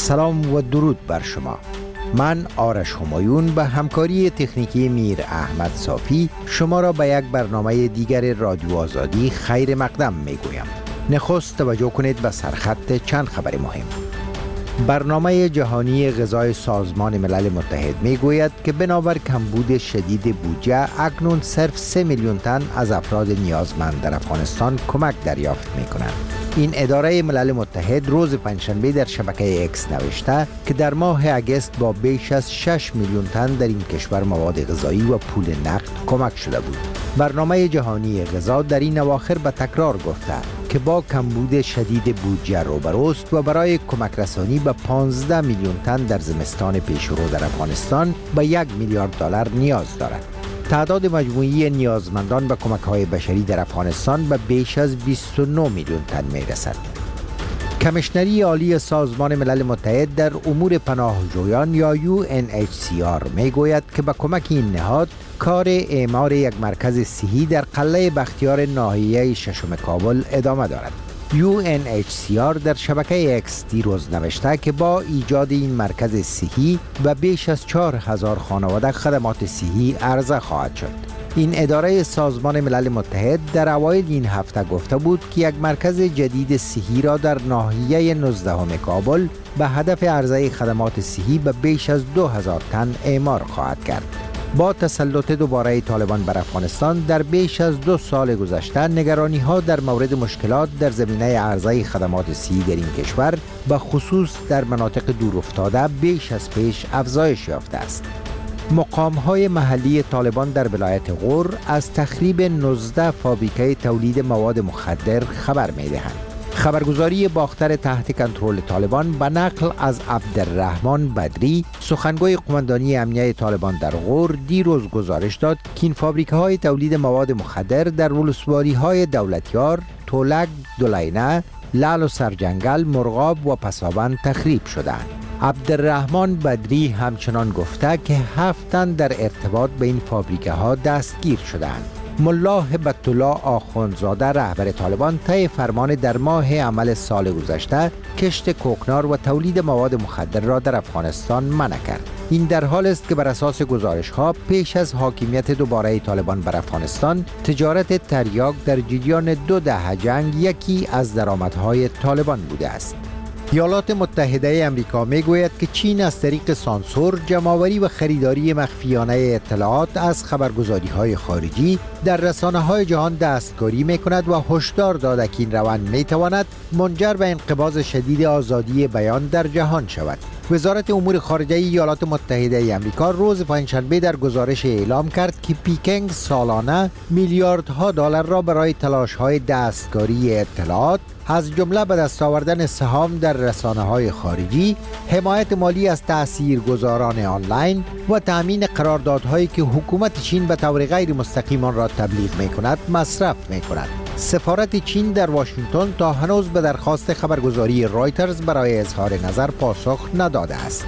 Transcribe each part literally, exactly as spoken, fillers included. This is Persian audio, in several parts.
سلام و درود بر شما. من آرش همایون به همکاری تکنیکی میر احمد صافی شما را به یک برنامه دیگر رادیو آزادی خیر مقدم می گویم. نخست توجه کنید به سرخط چند خبر مهم. برنامه جهانی غذای سازمان ملل متحد می گوید که بنابر کمبود شدید بودجه اکنون صرف سه میلیون تن از افراد نیازمند در افغانستان کمک دریافت می کنند. این اداره ملل متحد روز پنجشنبه در شبکه اکس نوشته که در ماه اگست با بیش از شش میلیون تن در این کشور مواد غذایی و پول نقد کمک شده بود. برنامه جهانی غذا در این اواخر به تکرار گفته که با کمبود شدید بودجه روبروست و برای کمک رسانی به پانزده میلیون تن در زمستان پیشرو در افغانستان به یک میلیارد دلار نیاز دارد. تعداد مجموعی نیازمندان به کمک‌های بشری در افغانستان به بیش از بیست و نه میلیون تن می‌رسد. کمیشنری عالی سازمان ملل متحد در امور پناهجویان یا یو ان اچ سی آر می‌گوید که به کمک این نهاد کار اعمار یک مرکز صحی در قلعه بختیار ناحیه ششم کابل ادامه دارد. یو ان اچ سی آر در شبکه اکس دیروز نوشته که با ایجاد این مرکز صحی و بیش از چهار هزار خانواده خدمات صحی عرضه خواهد شد. این اداره سازمان ملل متحد در اوایل این هفته گفته بود که یک مرکز جدید صحی را در ناحیه نوزدهم کابل به هدف عرضه خدمات صحی به بیش از دو هزار تن اعمار خواهد کرد. با تسلط دوباره طالبان بر افغانستان در بیش از دو سال گذشته نگرانی ها در مورد مشکلات در زمینه عرضه خدمات صحی در این کشور به خصوص در مناطق دورافتاده بیش از پیش افزایش یافته است. مقام های محلی طالبان در ولایت غور از تخریب نوزده فابریکه تولید مواد مخدر خبر می دهند. خبرگزاری باختر تحت کنترل طالبان به نقل از عبدالرحمن بدری سخنگوی قماندانی امنیه طالبان در غور دیروز گزارش داد که این فابریکه های تولید مواد مخدر در ولسوالی های دولتیار، تولک، دولینه، لعل و سرجنگل، مرغاب و پسابند تخریب شدند. عبدالرحمن بدری همچنان گفته که هفت تن در ارتباط به این فابریکه ها دستگیر شدند. ملا هبت الله آخوندزاده رهبر طالبان طی فرمان در ماه عمل سال گذشته کشت کوکنار و تولید مواد مخدر را در افغانستان منع کرد. این در حال است که بر اساس گزارش ها پیش از حاکمیت دوباره طالبان بر افغانستان تجارت تریاک در جریان دو دهه جنگ یکی از درآمدهای طالبان بوده است. ایالات متحده امریکا میگوید که چین از طریق سانسور، جمع‌آوری و خریداری مخفیانه اطلاعات از خبرگزاری‌های خارجی در رسانه‌های جهان دستکاری می‌کند و هشدار داده که این روند می‌تواند منجر به انقباض شدید آزادی بیان در جهان شود. وزارت امور خارجه ایالات متحده امریکا روز پنجشنبه در گزارش اعلام کرد که پیکنگ سالانه میلیاردها دلار را برای تلاش‌های دستکاری اطلاعات از جمله به دست آوردن سهام در رسانه‌های خارجی، حمایت مالی از تاثیرگذاران آنلاین و تأمین قراردادهایی که حکومت چین به طور غیر مستقیم آن را تبلیغ می‌کند مصرف می‌کند. سفارت چین در واشنگتن تا هنوز به درخواست خبرگزاری رایترز برای اظهار نظر پاسخ نداده است.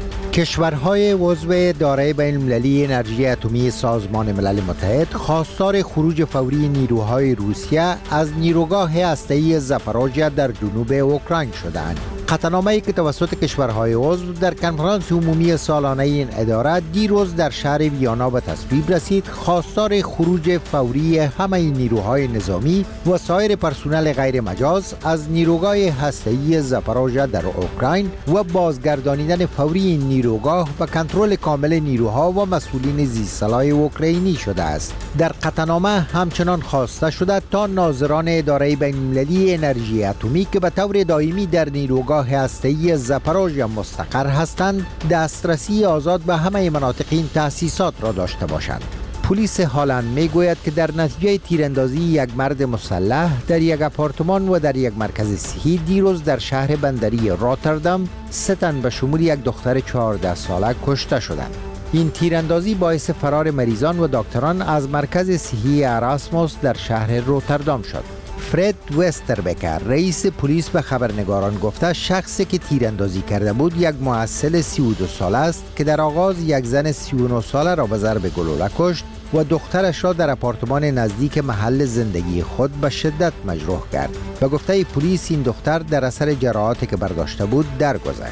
کشورهای عضو دارای بین المللی انرژی اتمی سازمان ملل متحد خواستار خروج فوری نیروهای روسیه از نیروگاه هسته‌ای زاپاروژیا در جنوب اوکراین شدند. قطعنامه‌ای که توسط کشورهای عضو در کنفرانس عمومی سالانه این اداره دیروز در شهر ویانا به تصویب رسید، خواستار خروج فوری همه نیروهای نظامی و سایر پرسنل غیر مجاز از نیروگاه هسته‌ای زاپاروژیا در اوکراین و بازگردانیدن فوری این نیروگاه به کنترل کامل نیروها و مسئولین زیرسلاح اوکراینی شده است. در قطعنامه همچنان خواسته شده تا ناظران اداره بین‌المللی انرژی اتمی که به طور دائمی در نیروگاه هسته‌ای زاپاروژیا مستقر هستند، دسترسی آزاد به همه مناطق این تأسیسات را داشته باشند. پلیس هالند میگوید که در نتیجه تیراندازی یک مرد مسلح در یک آپارتمان و در یک مرکز صحی دیروز در شهر بندری راتردام سه تن به شمول یک دختر چهارده ساله کشته شدند. این تیراندازی باعث فرار مریضان و دکتران از مرکز صحی اراسموس در شهر روتردام شد. فرد وستربکر رئیس پلیس به خبرنگاران گفته شخصی که تیراندازی کرده بود یک محصل سی و دو ساله است که در آغاز یک زن سی و نه ساله را به ضرب گلوله کشت و دخترش را در آپارتمان نزدیک محل زندگی خود به شدت مجروح کرد. به گفته پلیس این دختر در اثر جراحاتی که برداشته بود درگذشت.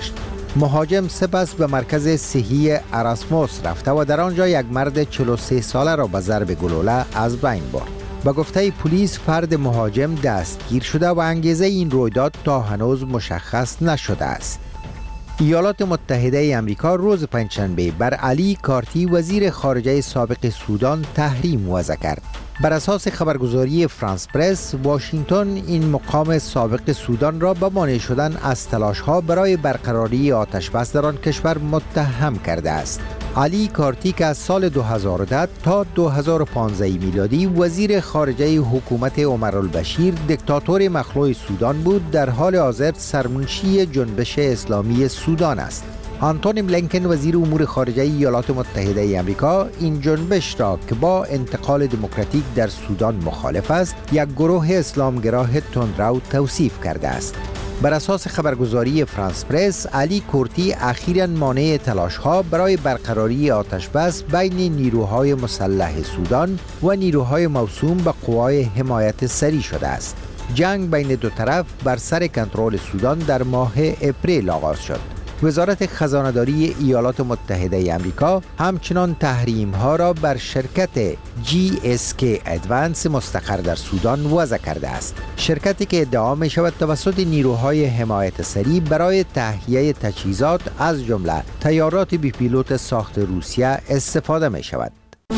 مهاجم سپس به مرکز صحی اراسموس رفته و در آنجا یک مرد چهل و سه ساله را به ضرب گلوله از بین برد. به گفته پلیس فرد مهاجم دستگیر شده و انگیزه این رویداد تا هنوز مشخص نشده است. ایالات متحده امریکا روز پنجشنبه بر علی کارتی وزیر خارجه سابق سودان تحریم وضع کرد. بر اساس خبرگزاری فرانس پرس، واشنگتن این مقام سابق سودان را به مانع شدن از تلاش‌ها برای برقراری آتش‌بس در آن کشور متهم کرده است. علی کارتی که از سال دو هزار و ده تا دو هزار و پانزده میلادی وزیر خارجه حکومت عمرالبشیر دیکتاتور مخلوع سودان بود، در حال حاضر سرمنشی جنبش اسلامی سودان است. آنتونی بلینکن وزیر امور خارجه ایالات متحده امریکا این جنبش را که با انتقال دموکراتیک در سودان مخالف است، یک گروه اسلامگرا تندرو توصیف کرده است. بر اساس خبرگزاری فرانس پرس، علی کورتی اخیراً مانع تلاش‌ها برای برقراری آتش‌بس بین نیروهای مسلح سودان و نیروهای موسوم به قوای حمایت سری شده است. جنگ بین دو طرف بر سر کنترل سودان در ماه اپریل آغاز شد. وزارت خزانه‌داری ایالات متحده آمریکا همچنان تحریم‌ها را بر شرکت جی اس کی ادوانس مستقر در سودان وضع کرده است. شرکتی که ادعا می‌شود توسط نیروهای حمایت سری برای تهیه تجهیزات از جمله طیارات بی پیلوت ساخت روسیه استفاده می‌شود.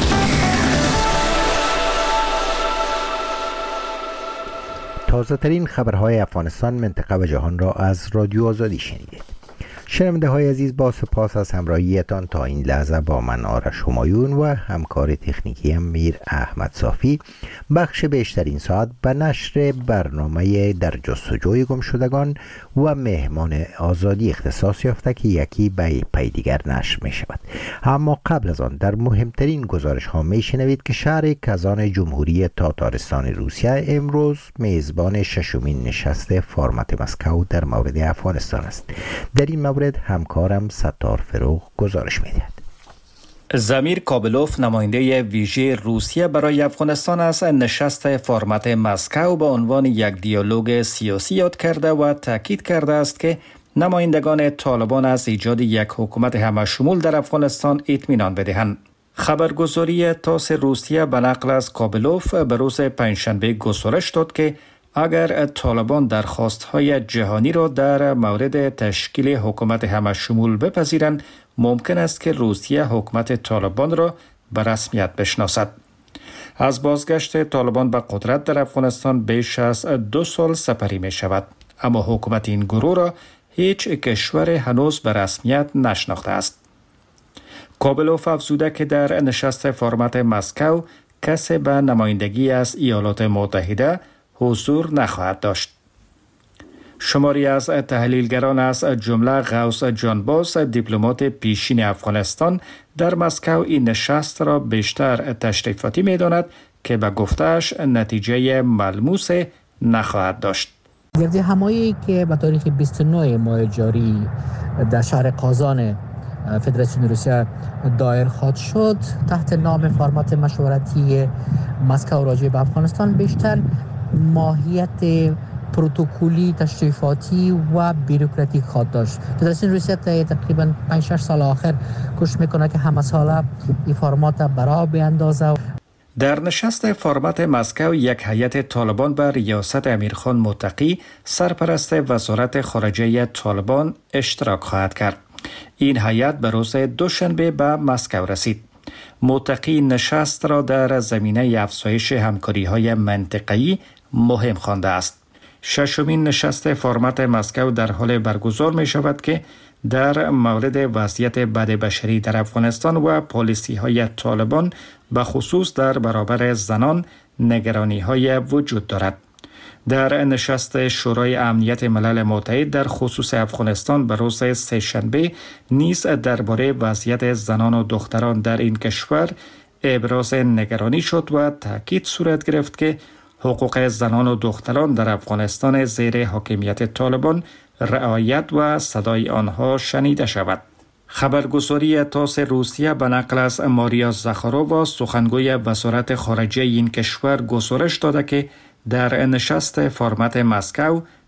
تازه ترین خبرهای افغانستان، منطقه و جهان را از رادیو آزادی شنیدید. شنونده های عزیز، با سپاس از همراهیتان تا این لحظه با من آرش همایون و همکار تکنیکی میر احمد صافی بخش بیشتر این ساعت به نشر برنامه در جستجوی گم شدگان و مهمان آزادی اختصاص یافته که یکی به پی دیگر نشر می شود. اما قبل از آن در مهمترین گزارش ها می شنوید که شهر کازان جمهوری تاتارستان روسیه امروز میزبان ششمین نشست فرمت مسکو در مورد افغانستان است. در این مورد همکارم ستار فروغ گزارش می‌دهد. زمیر کابلوف، نماینده ویژه روسیه برای افغانستان، از نشست فرمت مسکو به عنوان یک دیالوگ سیاسی یاد کرده و تاکید کرده است که نمایندگان طالبان از ایجاد یک حکومت همه‌شمول در افغانستان اطمینان بدهند. خبرگزاری تاس روسیه به نقل از کابلوف به روز پنجشنبه گزارش داد که اگر طالبان درخواست‌های جهانی را در مورد تشکیل حکومت همه‌شمول بپذیرند، ممکن است که روسیه حکومت طالبان را به رسمیت بشناسد. از بازگشت طالبان به قدرت در افغانستان بیش از دو سال سپری می شود، اما حکومت این گروه را هیچ کشور هنوز به رسمیت نشناخته است. کابلوف افزوده که در نشست فرمت مسکو کسی به نمایندگی از ایالات متحده حضور نخواهد داشت. شماری از تحلیلگران از جمله غوث جانباز، دیپلمات پیشین افغانستان، در مسکو این نشست را بیشتر تشریفاتی می داند که به گفته‌اش نتیجه ملموس نخواهد داشت. گرد همایی که به تاریخ بیست و نه ماه جاری در شهر قازان فدراسیون روسیه دایر خواهد شد تحت نام فرمت مشورتی مسکو راجع به افغانستان، بیشتر ماهیت پروتکلی، تشریفاتی و بیروکراتیک خواهد داشت. فدراسیون روسیه تقریبا پنج شش سال آخر کوشش میکنه که همه ساله این فرمات برا بیاندازه. در نشست فرمت مسکو یک هیئت طالبان به ریاست امیرخان متقی، سرپرست وزارت خارجه طالبان، اشتراک خواهد کرد. این هیئت به روز دوشنبه به مسکو رسید. متقی نشست را در زمینه افزایش همکاری‌های منطقه‌ای مهم خوانده است. ششمین نشست فرمت مسکو در حال برگزار می شود که در مورد وضعیت بد بشری در افغانستان و پالیسی‌های طالبان به خصوص در برابر زنان نگرانی‌های وجود دارد. در نشست شورای امنیت ملل متحد در خصوص افغانستان به روز سه‌شنبه نیز درباره وضعیت زنان و دختران در این کشور ابراز نگرانی شد و تاکید صورت گرفت که حقوق زنان و دختران در افغانستان زیر حاکمیت طالبان رعایت و صدای آنها شنیده شود. خبرگزاری تاس روسیه به نقل از ماریا زاخارووا، سخنگوی وزارت خارجه این کشور، گزارش داده که در نشست فرمت مسکو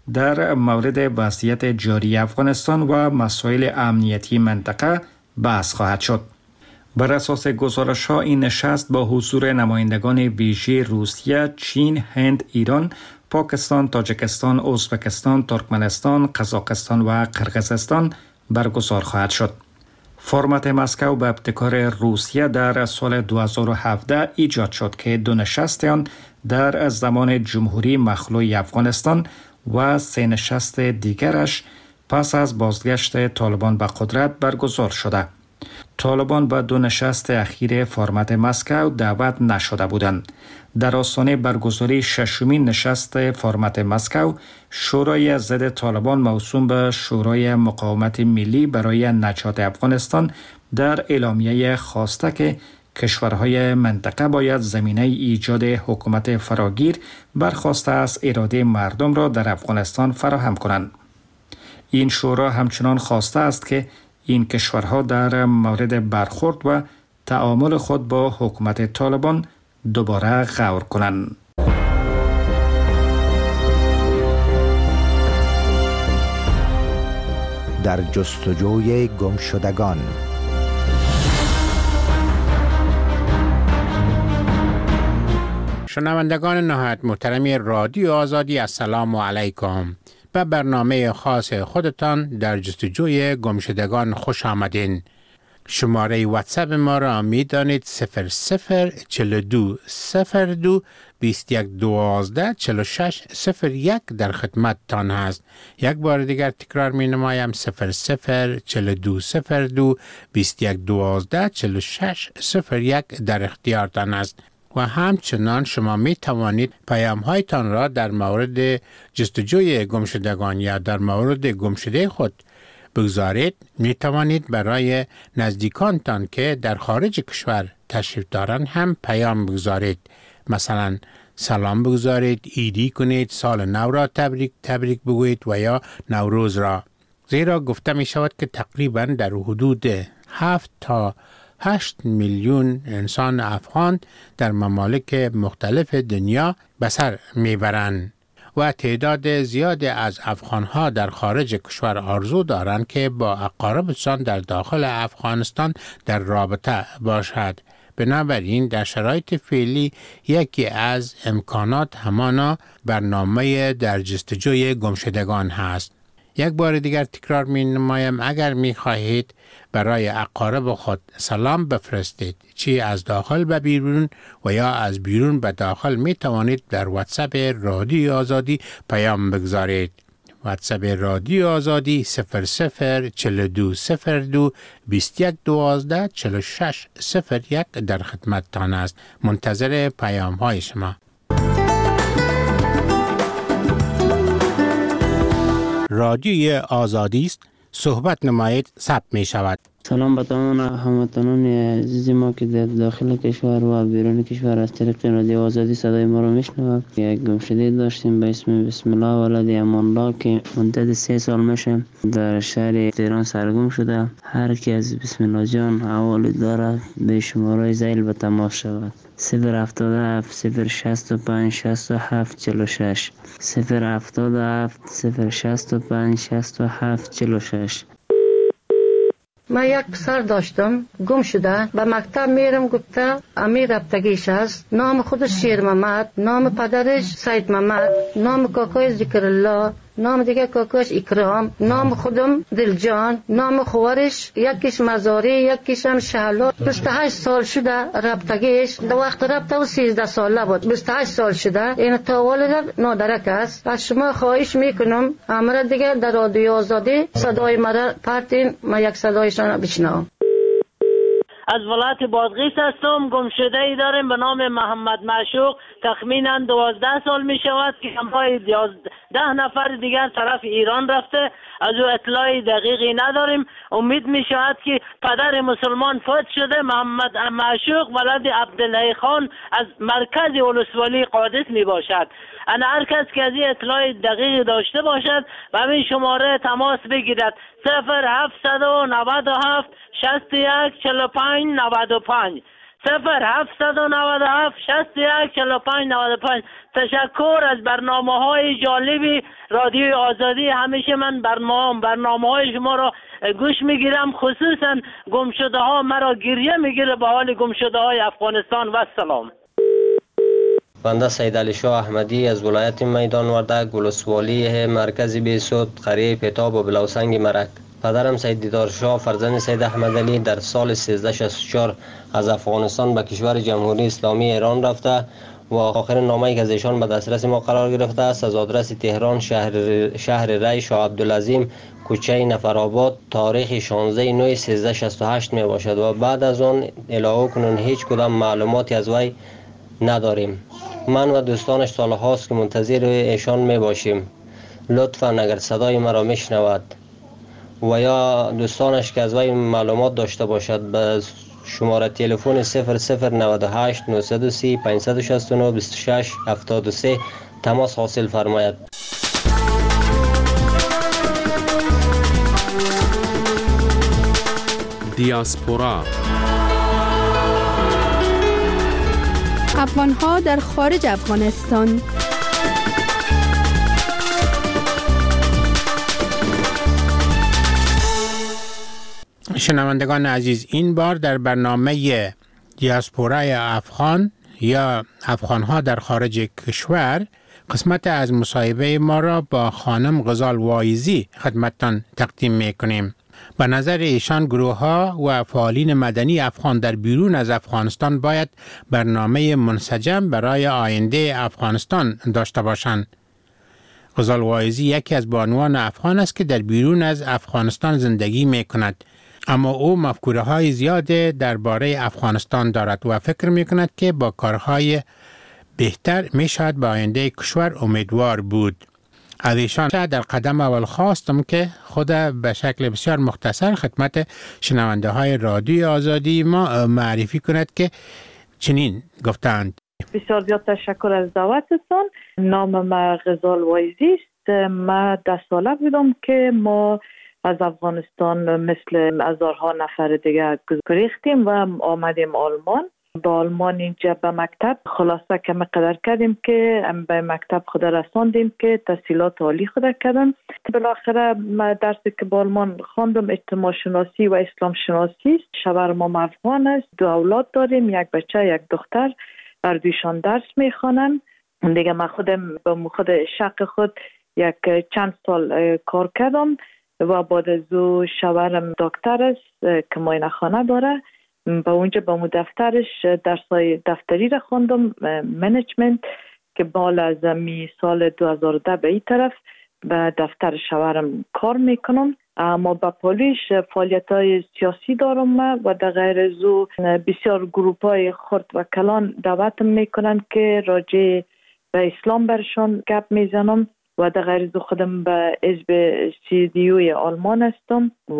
در مورد وضعیت جاری افغانستان و مسائل امنیتی منطقه بحث خواهد شد. بر اساس گزارش ها این نشست با حضور نمایندگان ویژه روسیه، چین، هند، ایران، پاکستان، تاجیکستان، ازبکستان، ترکمنستان، قزاقستان و قرقیزستان برگزار خواهد شد. فرمت مسکو به ابتکار روسیه در سال دو هزار و هفده ایجاد شد که دو نشست آن در زمان جمهوری مخلوع افغانستان و سه نشست دیگرش پس از بازگشت طالبان به قدرت برگزار شده. طالبان به دو نشست اخیر فرمت مسکو دعوت نشده بودند. در آستانه برگزاری ششمین نشست فرمت مسکو، شورای ضد طالبان موسوم به شورای مقاومت ملی برای نجات افغانستان در اعلامیه خواسته که کشورهای منطقه باید زمینه ایجاد حکومت فراگیر برخواسته از اراده مردم را در افغانستان فراهم کنند. این شورا همچنان خواسته است که این کشورها در مورد برخورد و تعامل خود با حکومت طالبان دوباره غور کنند. در جستجوی گمشدگان. شنوندگان نهایت محترمی رادیو آزادی، السلام علیکم. به برنامه خاص خودتان در جستجوی گمشدگان خوش آمدین. شماره واتساپ ما را می دانید صفر صفر چهل و دو صفر دو بیست و یک دوازده چهل و شش صفر یک در خدمت تان هست. یک بار دیگر تکرار می نمایم صفر صفر چهل و دو صفر دو بیست و یک دوازده چهل و شش صفر یک در اختیارتان است. و همچنان شما می توانید پیام هایتان را در مورد جستجوی گمشدگان یا در مورد گمشده خود بگذارید. می توانید برای نزدیکانتان که در خارج کشور تشریف دارند هم پیام بگذارید. مثلا سلام بگذارید، ایدی کنید، سال نو را تبریک تبریک بگویید و یا نوروز را. زیرا گفته می شود که تقریبا در حدود هفت تا هشت میلیون انسان افغان در ممالک مختلف دنیا به سر میبرند و تعداد زیادی از افغانها در خارج کشور آرزو دارند که با اقاربشان در داخل افغانستان در رابطه باشد. بنابراین در شرایط فعلی یکی از امکانات همانا برنامه در جستجوی گمشدگان هست. یک بار دیگر تکرار می نمایم اگر می خواهید برای اقارب خود سلام بفرستید، چی از داخل به بیرون و یا از بیرون به داخل، می توانید در واتساپ رادیو آزادی پیام بگذارید. واتساپ رادیو آزادی صفر صفر چهل و دو صفر دو بیست و یک دوازده چهل و شش صفر یک در خدمت تان است. منتظر پیام های شما. رادیوی آزادی است، صحبت نمایید، ثبت می شود. سلام به تمام هموطنان عزیز ما که در داخل کشور و بیرون کشور از طریق رادیو آزادی صدای ما را میشنوند. یک گمشده داشتیم به اسم بسم الله ولد امان الله که مدت سه سال میشه در شهر تهران سرگم شده. هر کی از بسم الله جان حوالی داره به شماره زیل به تماس شود. صفر هفتاد و هفت صفر شصت و پنج شصت و هفت چهل و شش صفر هفتاد و هفت صفر شصت و پنج شصت و هفت چهل و شش. من یک پسر داشتم گم شده، به مکتب میرم گفته امیر رفتگیش است. نام خودش شیر محمد، نام پدرش سید محمد، نام کاکای ذکر الله، نام دیگه کاکاش اکرام، نام خودم دلجان، نام خوارش یکیش مزاری یکیش هم شهلا. بیست و هشت سال شده رفتگیش. در وقت رفته و سیزده ساله بود. بیست و هشت سال شده. این تا والد نادرک است. از شما خواهش میکنم امر دیگه در رادیو آزادی صدای مرا پرتین، ما یک صدایشان بشنوم. از ولایت بادغیس هستم. گمشده ای داریم به نام محمد معشوق. تخمینا دوازده سال می شود که همراه ده نفر دیگر طرف ایران رفته. از او اطلاعی دقیقی نداریم. امید می شود که پدر مسلمان فوت شده. محمد معشوق ولد عبدالله خان از مرکز ولسوالی قادس می باشد. انا هر کس که از این اطلاع دقیقی داشته باشد و همین شماره تماس بگیرد. صفر هفتصد و نود و هفت شصت و یک چهل و پنج نود و پنج صفر هفتصد و نود و هفت شصت و یک چهل و پنج نود و پنج. تشکر از برنامه های جالبی رادیوی آزادی. همیشه من برنامه برنامه های شما را گوش میگیرم، خصوصا گمشده ها مرا گریه میگیره به حال گمشده های افغانستان. و سلام. بنده سید علی شاه احمدی از ولایت میدان وردک، ولسوالی مرکز بیسود، قریه پتاب و بلوسنگ مرک. پدرم سید دیدار شاه فرزند سید احمد علی در سال سیزده شصت و چهار از افغانستان به کشور جمهوری اسلامی ایران رفته و آخرین نامه‌ای که از ایشان به دسترس ما قرار گرفته است از آدرس تهران، شهر شهر ری، شاه عبدالعظیم، کوچه نفرآباد، تاریخ شانزده نوامبر سیزده شصت و هشت می باشد و بعد از آن الهو کنون هیچ کدام معلوماتی از وی نداریم. من و دوستانش سالهاست که منتظر ایشان می باشیم. لطفاً اگر صدای مرا میشنود و یا دوستانش که از وی معلومات داشته باشد به شماره تلفن صفر صفر نود و هشت نهصد و سی پانصد و شصت و نه بیست و شش هفتاد و سه تماس حاصل فرماید. دیاسپورا افغان‌ها در خارج افغانستان. شنوندگان عزیز، این بار در برنامه دیاسپورای افغان یا افغان‌ها در خارج کشور قسمت از مصاحبه ما را با خانم غزال وایزی خدمتتان تقدیم می‌کنیم. به نظر ایشان گروه‌ها و فعالین مدنی افغان در بیرون از افغانستان باید برنامه منسجم برای آینده افغانستان داشته باشند. غزال وایزی یکی از بانوان افغان است که در بیرون از افغانستان زندگی می‌کند، اما او مفکوره‌های زیاده درباره افغانستان دارد و فکر می‌کند که با کارهای بهتر می‌شود به آینده کشور امیدوار بود. از ایشان در قدم اول خواستم که خود به شکل بسیار مختصر خدمت شنونده های رادیوی آزادی ما معرفی کند که چنین گفتند. بسیار زیاد تشکر از دعوتتان. نام ما غزال وایزی است. ما ده ساله بودم که ما از افغانستان مثل هزارها نفر دیگه گریختیم و آمدیم آلمان. با آلمان اینجا به مکتب خلاصه که مقدر کردیم که به مکتب خود رساندیم که تحصیلات عالی خود کردم. بالاخره ما درسی که با آلمان خواندم اجتماع شناسی و اسلام شناسی. شوهرم افغان است، دو اولاد داریم، یک بچه یک دختر، هر دویشان درس میخوانن. دیگه من خودم با خود شق خود یک چند سال کار کردم و بعد از او شوهرم دکتر است که معاینه خانه داره. با اونجا با مو دفترش درسای دفتری را خوندم، منیجمنت، که بالا از می سال دو هزار و ده به این طرف به دفتر شوهرم کار میکنم. اما با پولیش فعالیت های سیاسی دارم و در غیر از او بسیار گروپ های خرد و کلان دعوتم میکنن که راجع به اسلام برشان گپ میزنم و در غیر از او خودم به حزب سی دی اوی آلمان هستم و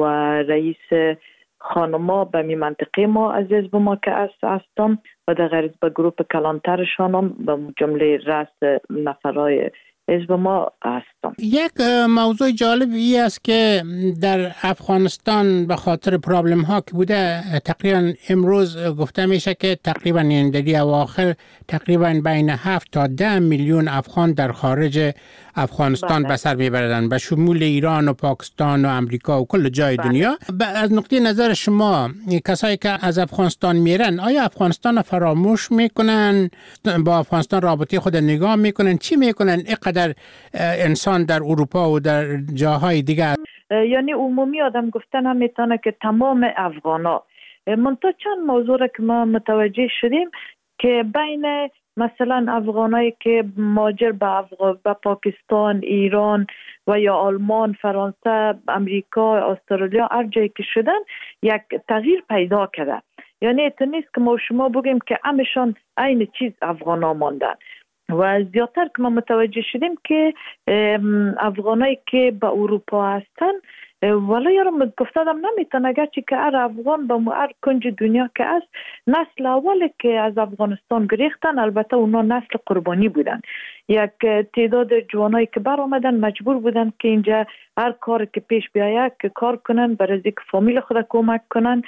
رئیس خانما به می منطقه ما از حزب ما که هستم و در غیر به گروپ کلانترشانم به جمله رأس نفرای حزب ما هستم. یک موضوع جالب ای است که در افغانستان به خاطر پرابلم ها که بوده تقریبا امروز گفته میشه که تقریبا این دلی اواخر تقریبا بین هفت تا ده میلیون افغان در خارج افغانستان به سر میبردن، به شمول ایران و پاکستان و امریکا و کل جای بله. دنیا. از نقطه نظر شما کسایی که از افغانستان میرن آیا افغانستان فراموش میکنن، با افغانستان رابطه خود نگاه میکنن، چی میکنن اینقدر انسان در اروپا و در جاهای دیگر؟ یعنی عمومی آدم گفتن هم میتونه که تمام افغانا. منتها چند موضوع را که ما متوجه شدیم که بین مثلا افغانایی که مهاجر به افغان به پاکستان، ایران و یا آلمان، فرانسه، امریکا، استرالیا هر جایی که شدن یک تغییر پیدا کرده. یعنی اتو نیست که ما شما بگیم که همشان عین چیز افغانا ماندن و زیادتر که ما متوجه شدیم که افغانایی که به اروپا هستن ولی یارم گفتادم نمیتونه اگرچه که هر افغان به هر کنج دنیا که است نسل اولی که از افغانستان گریختن، البته اونا نسل قربانی بودن. یک تعداد جوانایی که بر آمدن مجبور بودن که اینجا هر کار که پیش بیاید که کار کنن، برای اینکه فامیل خود کمک کنن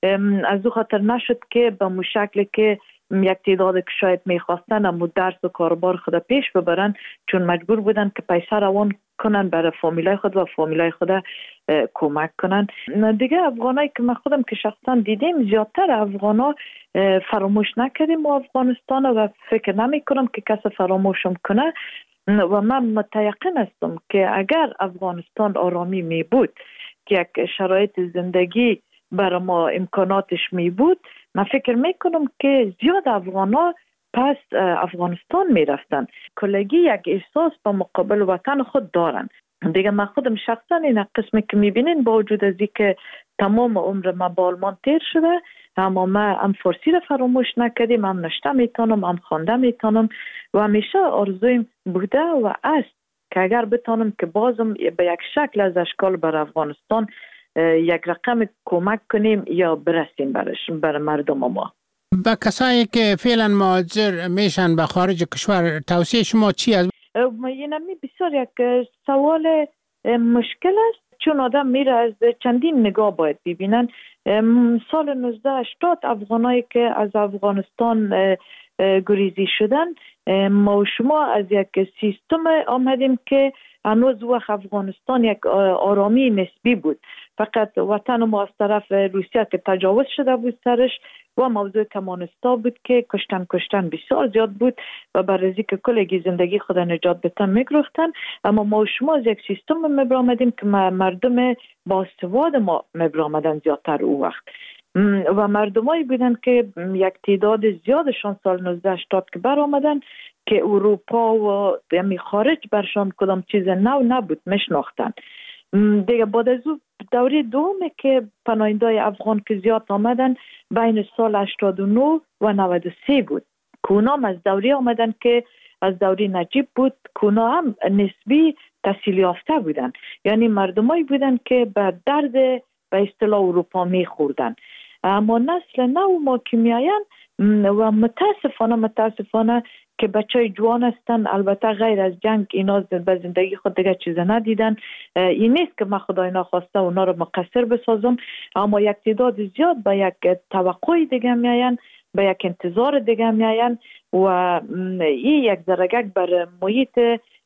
از او خاطر نشد که به مو شکل که یک تعداد که شاید میخواستن اما درس و کاربار خود پیش ببرن، چون مجبور بودن که پیسه روان کنن برای فامیلای خود و فامیلای خود کمک کنن. دیگه افغانایی که من خودم که شخصا دیدیم، زیادتر افغانا فراموش نکردیم و افغانستان و فکر نمی کنم که کس فراموشم کنه و من متیقن هستم که اگر افغانستان آرامی می بود، که یک شرایط زندگی برای ما امکاناتش می بود، من فکر می کنم که زیاد افغانا پس افغانستان می رفتن. کلگی یک احساس با مقابل وطن خود دارن. دیگه من خودم شخصا این قسمی که می بینین با وجود از این که تمام عمر ما با آلمان تیر شده، اما ما هم فارسی را فراموش نکردیم، هم نشته میتونم، هم خوانده میتونم و همیشه آرزویم بوده و است که اگر بتونم که بازم به یک شکل از اشکال بر افغانستان یک رقم کمک کنیم یا برسیم برش بر مردم ما. با کسایی که فعلا مهاجر میشن به خارج کشور، توصیه شما چی است؟ اینمی بسیار یک سوال مشکل است، چون آدم میره از چندین نگاه باید ببینن. سال نوزده هشتاد افغانایی که از افغانستان گریزی شدن، ما و شما از یک سیستم آمدیم که هنوز وقت افغانستان یک آرامی نسبی بود، فقط وطن ما از طرف روسیه که تجاوز شده بود سرش و موضوع کمانستا بود که کشتن کشتن بسیار زیاد بود و برای که کلگی زندگی خود نجات بتن میگرفتن. اما ما و شما از یک سیستم مبرامدیم که مردم باسواد ما مبرامدن زیادتر او وقت و مردمایی بودن که یک تعداد زیادشان سال نوزده هشتاد که بر آمدن که اروپا و یعنی خارج برشان کدام چیز نو نبود میشناختن. دیگه بعد از او دوره دومه که پناهنده‌های افغان که زیاد آمدن بین سال هشتاد و نه و نود و سه بود. کونام از دوره آمدن که از دوره نجیب بود، کونا هم نسبی تحصیل یافته بودن، یعنی مردمایی بودن که به درد به اصطلاح اروپا میخوردن. اما نسل نو ما که میاین و متاسفانه متاسفانه که بچهای جوان هستن، البته غیر از جنگ اینا به زندگی خود دیگه چیز ندیدن. این نیست که من خدای ناخواسته اونا رو مقصر بسازم، اما یک تعداد زیاد به یک توقع دیگه میاین، به یک انتظار دیگه میاین و این یک درجه بر محیط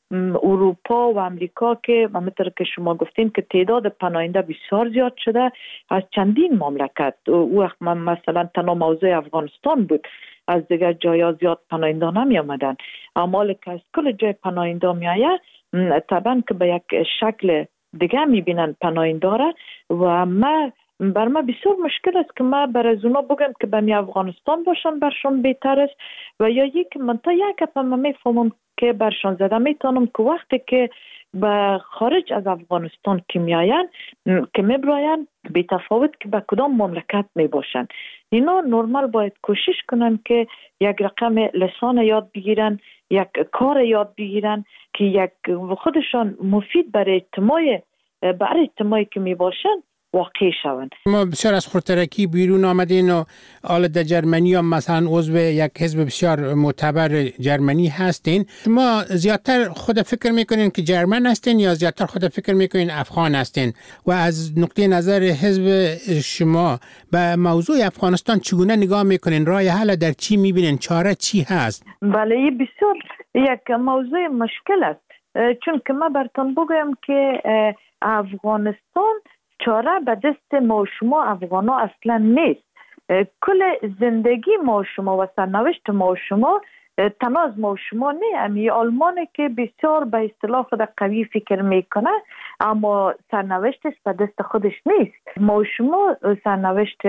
اروپا و امریکا که همونطور که شما گفتین که تعداد پناهنده بسیار زیاد شده از چندین مملکت. او وقت من مثلا تنها موضوع افغانستان بود، از دیگر جایا زیاد پناهنده نمی آمدن، اما که از کل جای پناهنده می آید طبعا که به یک شکل دیگه می بینن پناهنده را و ما بر ما بسیار مشکل است که ما بر از اونا بگم که به می افغانستان باشن برشان بهتر است و یا یک من تا یک اپا ما می فهمم که برشان زده میتونم که وقتی که به خارج از افغانستان که میاین که میبراین بی تفاوت که به کدام مملکت می باشن، اینا نرمال باید کوشش کنن که یک رقم لسان یاد بگیرن، یک کار یاد بگیرن که یک خودشان مفید برای اجتماع برای اجتماعی که می باشن واقع شوند. ما بسیار از خودترکی بیرون آمدین و حالا در جرمنی هم مثلا عضو یک حزب بسیار معتبر جرمنی هستین. شما زیادتر خود فکر میکنین که جرمن هستین یا زیادتر خود فکر میکنین افغان هستین و از نقطه نظر حزب شما به موضوع افغانستان چگونه نگاه میکنین؟ راه حل در چی میبینین؟ چاره چی هست؟ بله بسیار یک موضوع مشکل است، چون که من براتون بگویم که افغانستان چاره به دست ما و شما افغانا اصلا نیست. کل زندگی ما و شما و سرنوشت ما و شما تنها از ما و شما نه، امی آلمانه که بسیار به اصطلاح خود قوی فکر میکنه اما سرنوشتش به دست خودش نیست. ما و شما سرنوشت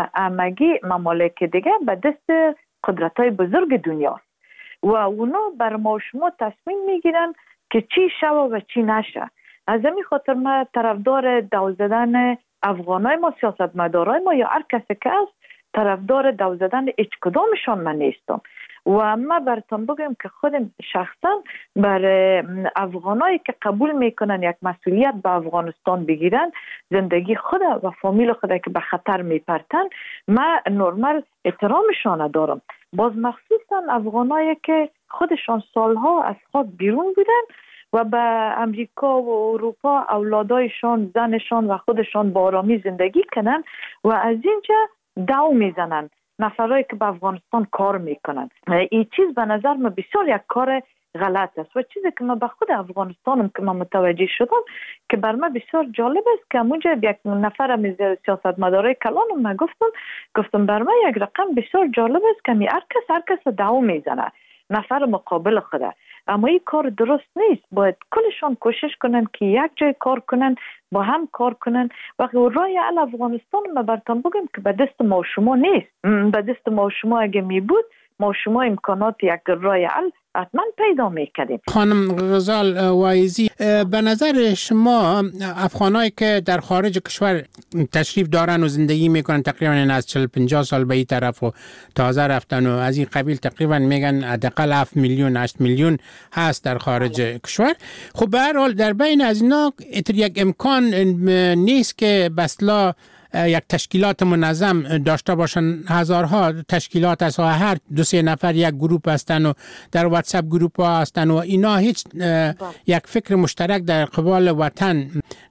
همگی ممالک دیگه به دست قدرت‌های بزرگ دنیا و اونا بر ما و شما تصمیم میگیرن که چی شوه و چی نشه. از همین خاطر ما طرفدار دو زدن افغانای ما، سیاستمدارای ما یا هر کسی که است طرفدار دو زدن هیچ کدامشان من نیستم و ما براتون بگم که خودم شخصا بر افغانایی که قبول میکنن یک مسئولیت به افغانستان بگیرن، زندگی خود و فامیل خود که به خطر میپرتن، ما نرمال احترامشان دارم. باز مخصوصا افغانایی که خودشان سالها از خاک بیرون بودن و به امریکا و اروپا اولادایشان، زنشان و خودشان با آرامی زندگی کنن و از اینجا داو میزنن، نفرایی که به افغانستان کار میکنن. این چیز به نظر من بسیار یک کار غلط است و چیزی که من به خود افغانستانم که من متوجه شدم که بر من بسیار جالب است که اونجا یک نفر از سیاستمدارای کلانم من گفتم گفتم بر من یک رقم بسیار جالب است که می هر کس هر کس دعوا میزنه نفر مقابل خوده، اما این کار درست نیست. باید کلشان کوشش کنن که یک جای کار کنن، با هم کار کنن. وقتی رای حل افغانستان ما براتون بگم که به دست ما و شما نیست. به دست ما و شما اگه می بود ما و شما امکانات یک رای حل حتما پیدا میکردیم. خانم غزال وایزی، به نظر شما افغانایی که در خارج کشور تشریف دارن و زندگی میکنن تقریبا از چهل پنجاه سال به این طرف و تازه رفتن و از این قبیل تقریبا میگن حداقل هفت میلیون هشت میلیون هست در خارج کشور، خب به هر حال در بین از اینا یک امکان نیست که بسلا یک تشکیلات منظم داشته باشن. هزارها تشکیلات است و هر دو سه نفر یک گروپ هستن و در واتساپ گروپ ها هستن و اینا هیچ یک فکر مشترک در قبال وطن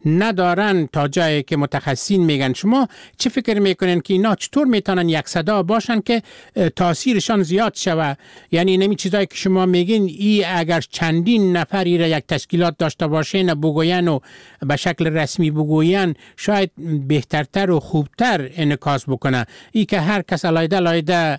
ندارن تا جایی که متخصصین میگن. شما چه فکر میکنین که اینا چطور میتونن یک صدا باشن که تاثیرشان زیاد شوه؟ یعنی نمی چیزایی که شما میگین ای اگر چندین نفری را یک تشکیلات داشته باشین بگوین و به شکل رسمی بگوین شاید بهترتر و خوبتر انعکاس بکنه. ای که هر کس علیده علیده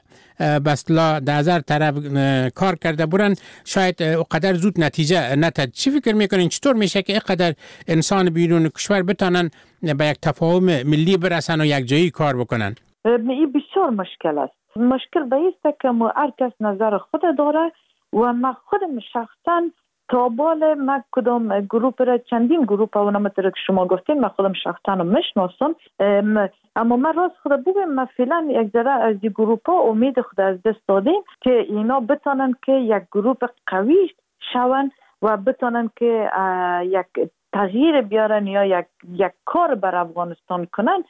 بسلا در هزار طرف کار کرده برن شاید اقدر زود نتیجه نتد. چی فکر میکنین چطور میشه که اقدر انسان بیرون کشور بتانن به یک تفاهم ملی برسن و یک جایی کار بکنن؟ این بسیار مشکل است. مشکل به ایست که هر کس نظر خود داره و من خودم شخصا تا بال من کدام گروپ را چندین گروپ ها و نمتر که شما گفتین من خودم شخصا مشناسم، اما من راست خود بگم من فعلا یک ذره از این گروپ ها امید خود از دست دادیم که اینا بتانن که یک گروپ قوی شون و بتانن که یک تغییر بیارن یا یک یک کار بر افغانستان کنن.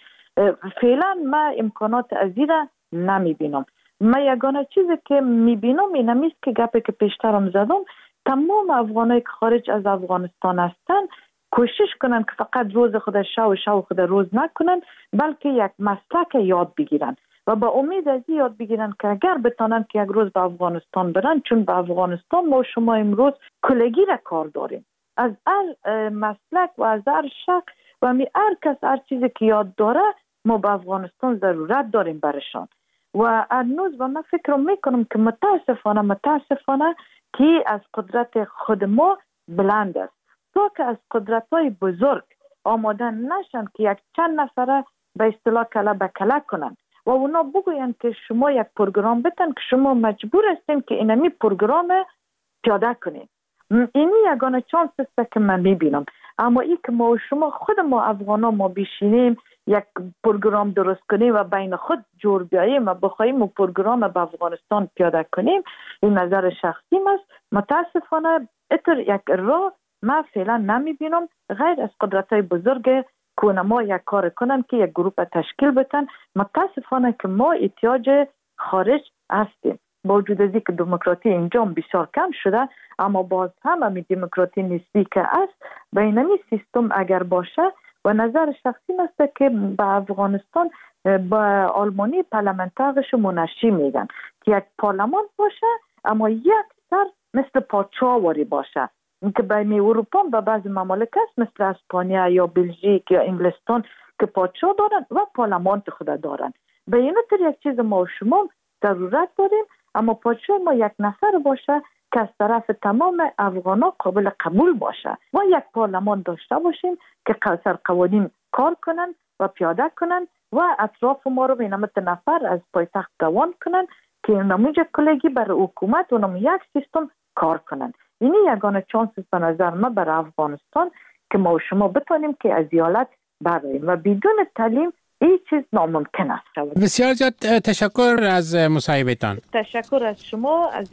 فعلا من امکانات از این را نمی بینم. من یگانه چیزی که می بینم این همیست که گپی که پیشترم زدم تمام افغانایی که خارج از افغانستان هستن کوشش کنن که فقط روز خود شو شو خود روز نکنن بلکه یک مسلک یاد بگیرن و با امید از یاد بگیرن که اگر بتانن که یک روز به افغانستان برن، چون به افغانستان ما شما امروز کلگی را کار داریم از هر مسلک و از هر شک و می هر کس هر چیزی که یاد داره ما به افغانستان ضرورت داریم برشان و هنوز و من فکر میکنم که متاسفانه متاسفانه که از قدرت خود ما بلند است تا که از قدرت های بزرگ آماده نشن که یک چند نفره به اصطلاح کله به کله کنن و اونا بگوین که شما یک پروگرام بتن که شما مجبور هستین که اینمی پروگرام پیاده کنین. اینی یگانه چانس است که من میبینم. اما ای که ما و شما خود ما افغانا ما بشینیم یک پروگرام درست کنیم و بین خود جور بیاییم و بخوایم و پروگرام به افغانستان پیاده کنیم، این نظر شخصی است. متاسفانه اتر یک راه ما فعلا نمی بینم غیر از قدرت های بزرگ که ما یک کار کنن که یک گروه تشکیل بتن. متاسفانه که ما احتیاج خارج هستیم با وجود از اینکه دموکراسی اینجا بسیار کم شده، اما باز هم همین دموکراسی نسبی که است بین این سیستم اگر باشه و نظر شخصی است که به افغانستان با آلمانی پارلمانتاغش منشی میگن که یک پارلمان باشه اما یک سر مثل پادشاهواری باشه که بین اروپا به بعض ممالک است مثل اسپانیا یا بلژیک یا انگلستان که پادشاه دارن و پارلمان خود دارن. به این طور یک چیز ما و شما ضرورت داریم، اما پادشاه ما یک نفر باشه که از طرف تمام افغانا قابل قبول باشه و یک پارلمان داشته باشیم که سر قوانین کار کنن و پیاده کنن و اطراف ما رو به نمت نفر از پایتخت دوان کنن که نموج کلگی بر حکومت و نمو یک سیستم کار کنن. اینی یگانه چانس به نظر ما بر افغانستان که ما و شما بتانیم که از ایالت براییم و بدون تعلیم این چیز ناممکن است. بسیار زیاد تشکر از مصاحبهتان. تشکر از شما. از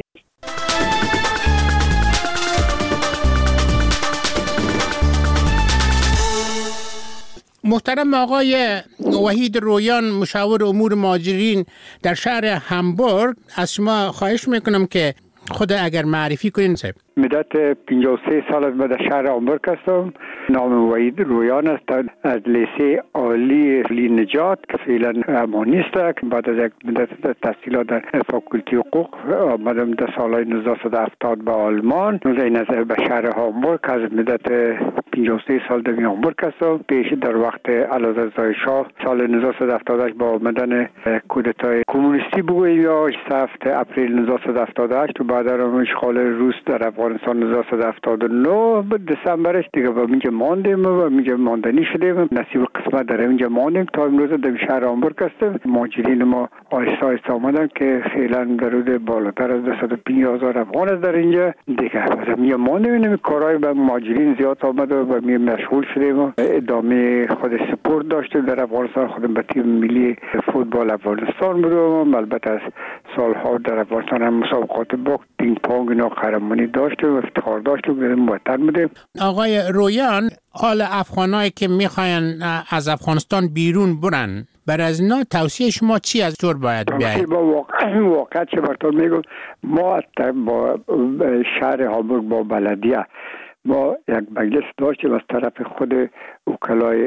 محترم آقای وحید رویان، مشاور امور مهاجرین در شهر هامبورگ، از شما خواهش میکنم که خود اگر معرفی کنین. مدت پنجاه و سه سال از در شهر هامبورگ هستم. نام وحید رویان است. از لیسه عالی لی نجات که فعلا اما نیست. بعد از یک مدت تحصیلات در فاکولتی حقوق آمدم در سالهای نوزده صد و هفتاد به آلمان. این از به شهر هامبورگ از مدت پنجاه و سه سال در هامبورگ هستم. پیش در وقت اعلیحضرت ظاهر شاه سال نوزده صد و هفتاد و هشت با آمدن کودتای کمونیستی بگوییم یا هفت اپریل نوزده صد و هفتاد و هشت و بعد از اشغال روس در افغانستان نوزده صد و هفتاد و نه دسامبرش دیگه با اینجا ماندیم و اینجا ماندنی شدیم. نصیب قسمت در اینجا ماندیم تا امروز در شهر هامبورگ هستیم. مهاجرین ما آهسته آهسته آمدن که فعلا در حدود بالاتر از صد و پنجاه هزار افغان است در اینجا دیگه. اینجا ماندیم. این کارهای به مهاجرین زیاد آمد و به مشغول شدیم و ادامه خود سپورت داشتیم در افغانستان. خودم به تیم ملی فوتبال افغانستان بودم. البته از سالها در افغانستان هم مسابقات باخت پینگ پونگ اینا قهرمانی داشتیم و افتخار داشتیم بریم وطن بودیم. آقای رویان، حال افغانایی که میخواین از افغانستان بیرون برن بر از اینا توصیه شما چی از طور باید بیاید؟ با واقع واقع چه برطور میگم ما با شهر هامبورگ با بلدیه ما یک مجلس داشتیم از طرف خود وکلای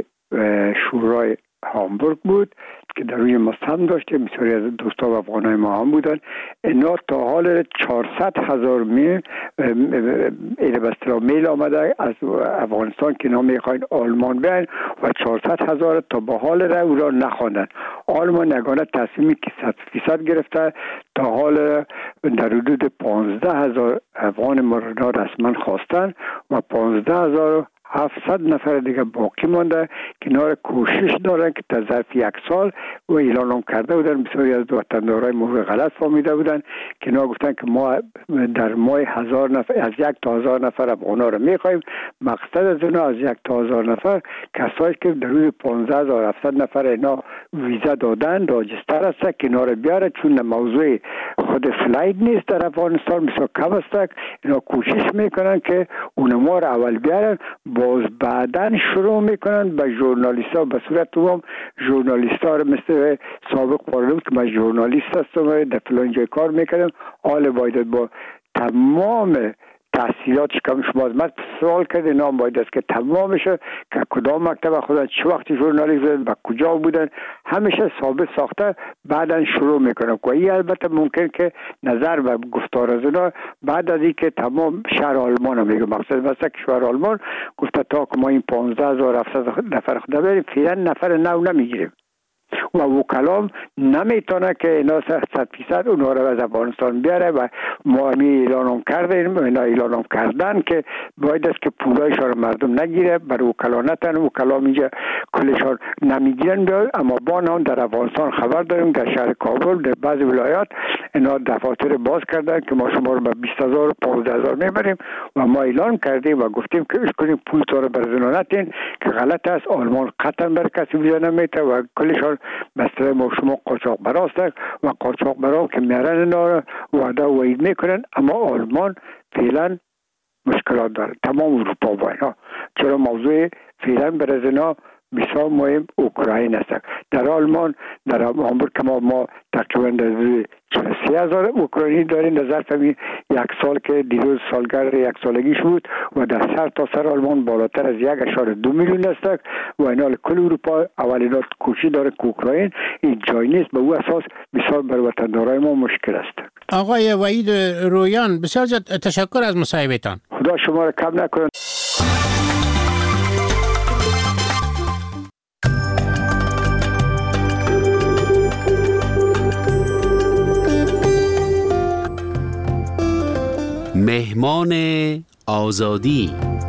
شورای هامبورگ بود که در روی مستم داشته. بسیاری از دوستا و افغانای ما هم بودن. اینا تا حال چهارصد هزار میل ایده بسترا میل آمده از افغانستان که اینا میخواین آلمان بیاین و چهارصد هزار تا به حال را او را نخواندن. آلمان یگانه تصمیمی که صد فیصد گرفته تا حال در حدود پانزده هزار افغان ما را رسما خواستن و پانزده هزار هفتصد نفر دیگه باقی مانده که اینا را کوشش دارن که تا ظرف یک سال و اعلان هم کرده بودن. بسیاری از وطندارای ما غلط فهمیده بودن که اینا گفتن که ما در ماه هزار نفر از یک تا هزار نفر افغانا را میخوایم. مقصد از اینا از یک تا هزار نفر کسایی که در روی پانزده هزار و هفتصد نفر اینا ویزا دادن راجستر است که اینا را بیاره، چون موضوع خود فلایت نیست در افغانستان بسیار کم است. اینا کوشش میکنن که اونما را اول بیارن، باز بعدن شروع میکنن به ژورنالیست ها به صورت عموم ژورنالیست ها رو مثل سابق پارلمان که من ژورنالیست هستم در فلان جای کار میکنم حال باید با تمام تحصیلاتش کم شما از من سوال کرده نام باید است که تمامشه که کدام مکتب خودن چه وقتی ژورنالیست بودن و کجا بودن همیشه ثابت ساخته بعدن شروع میکنم و این البته ممکن که نظر و گفتار از اینا بعد از اینکه تمام شهر آلمان هم میگه مقصد مثلا که شهر آلمان گفته تا که ما این پانزده هزار و هفتصد نفر خدا بریم فعلا نفر نو نمیگیریم و وکلام نمیتونه که اینا صد فیصد اونها رو از افغانستان بیاره و ما همی اعلانم کردیم اینا اعلانم کردن که باید است که پولایشان رو مردم نگیره بر وکلا نتن. وکلام اینجا کلشان نمیگیرن بیاد. اما با نام در افغانستان خبر داریم در شهر کابل در بعضی ولایات اینا دفاتر باز کردن که ما شما رو به بیست هزار و پانزده هزار میبریم و ما اعلان کردیم و گفتیم که اش کنیم پول تو رو برزنا نتین که غلط است. آلمان قطعا بر کسی ویزا نمیده و کلشان مثلا ما شما قاچاق براست و قاچاق برا که میرن اینا رو وعده و وعید میکنن. اما آلمان فعلا مشکلات داره تمام اروپا با اینا، چرا موضوع فعلا برای اینا بسیار مهم اوکراین است. در آلمان در هامبورگ که ما, ما تقریبا سی هزار اوکراینی داریم در ظرف یک سال که دیروز سالگرد یک سالگیش بود و در سر تا سر آلمان بالاتر از یک اشاره دو میلیون است و اینا کل اروپا اولینا کوشش داره که اوکراین این جای نیست. به او اساس بسیار بر وطندارای ما مشکل است. آقای وحید رویان بسیار تشکر از مصاحبهتان. خدا شما را کم نکنه. مهمان آزادی.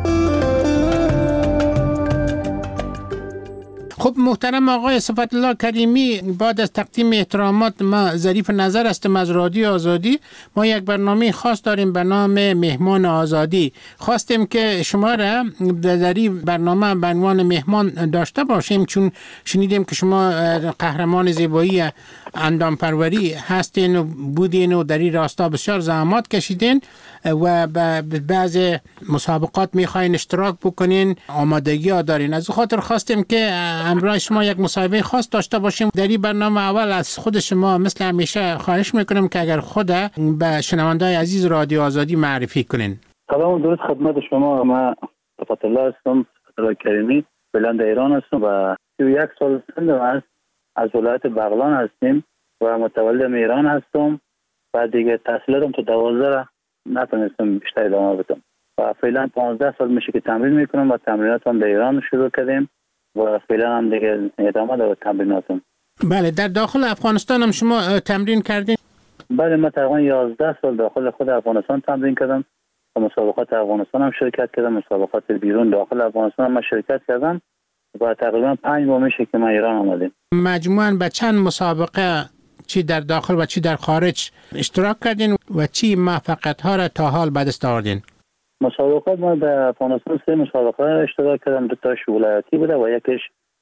خب محترم آقای صفت الله کریمی، بعد از تقدیم احترامات ما ظریف نظر هستم از رادیو آزادی. ما یک برنامه خاص داریم به نام مهمان آزادی. خواستیم که شما را در این برنامه به عنوان مهمان داشته باشیم چون شنیدیم که شما قهرمان زیبایی اندام پروری هستین و بودین و در این راستا بسیار زحمات کشیدین و به بعض مسابقات میخواین اشتراک بکنین، آمادگی ها دارین. از خاطر خواستیم که همراه شما یک مصاحبه خاص داشته باشیم. در این برنامه اول از خود شما مثل همیشه خواهش میکنم که اگر خود به شنونده‌های عزیز رادیو آزادی معرفی کنین. سلام درود خدمت شما. من صفت الله هستم، صفت الله کریمی. فعلا در ایران هستم و سی و یک سال سنم است. از ولایت بغلان هستیم و متولد ایران هستم و دیگه تحصیلاتم تو دوازده نتونستم بیشتر ادامه بدم و فعلا پانزده سال میشه که تمرین میکنم و تمریناتم در ایران شروع کردیم و فعلا هم دیگه ادامه دارم تمریناتم. بله، در داخل افغانستان هم شما تمرین کردین؟ بله، من تقریبا یازده سال داخل خود افغانستان تمرین کردم و مسابقات افغانستان هم شرکت کردم، مسابقات بیرون داخل افغانستان هم شرکت کردم و تقریبا پنج ماه میشه که من ایران آمدیم. مجموعاً به چند مسابقه چی در داخل و چی در خارج اشتراک کردین و چی موفقیت ها را تا حال به دست آوردین؟ مسابقات ما در افغانستان سه مسابقه اشتراک کردم، دو تاش ولایتی بوده و یکیش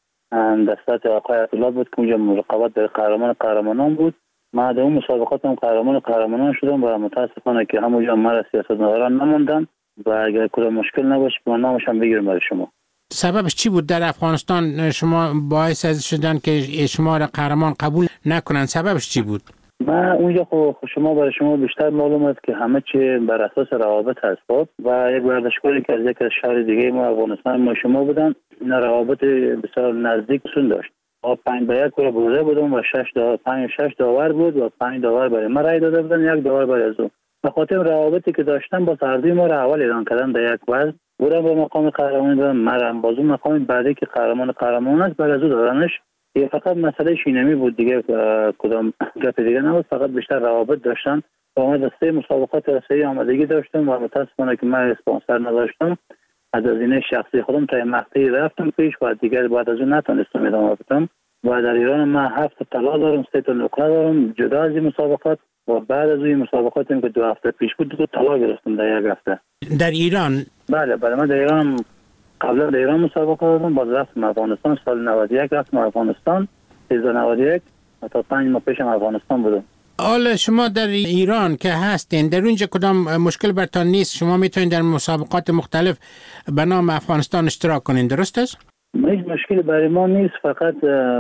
دستات آقای عطی‌الله بود که اونجا رقابت در قهرمان قهرمانان بود. ما در اون مسابقات هم قهرمان قهرمانان شدم و متاسفانه که همونجا مرا سیاستمداران نموندن و اگر کلا مشکل نباشه که من نامش هم بگیرم برای شما. سببش چی بود در افغانستان شما باعث از شدن که شما را قهرمان قبول نکنن؟ سببش چی بود؟ ما اونجا خب شما برای شما بیشتر معلوم است که همه چی بر اساس روابط هست و یک ورزشکاری که از یک شهر دیگه ما افغانستان ما شما بودن، اینا روابط بسیار نزدیک سون داشت. ما پنج به یک رو بوده بودم و شش داور پنج شش داور بود و پنج داور برای ما رای داده بودن، یک داور برای او. به خاطر روابطی که داشتن با هر دوی ما را اول اعلان کردن در یک وزن بودن به مقام قهرمان دادن، مرا بازو مقام بعدی که قهرمان قهرمان است برای او دادنش. یه فقط مسئله شینمی بود دیگه، کدام گپ دیگه نبود، فقط بیشتر روابط داشتن. با ما دسته مسابقات سری آمادگی داشتم و متاسفانه که من اسپانسر نداشتم، از هزینه شخصی خودم تا مقطعی رفتم پیش و دیگه بعد از اون نتونستم ادامه بدم. و در ایران من هفت طلا دارم، سه تا نقره دارم جدا از این مسابقات و بعد از این مسابقات که دو هفته پیش بود دو طلا گرفتم در یک هفته. در ایران؟ بله بله، من در ایران قبلا در ایران مسابقه دادم، باز رفتم افغانستان سال نود و یک رفتم افغانستان سیزده نود و یک و تا پنج ماه پیشم افغانستان بودم. حالا شما در ایران که هستین در اونجا کدام مشکل برتان نیست؟ شما میتونید در مسابقات مختلف به نام افغانستان اشتراک کنین، درست است؟ هیچ مشکلی برای ما نیست، فقط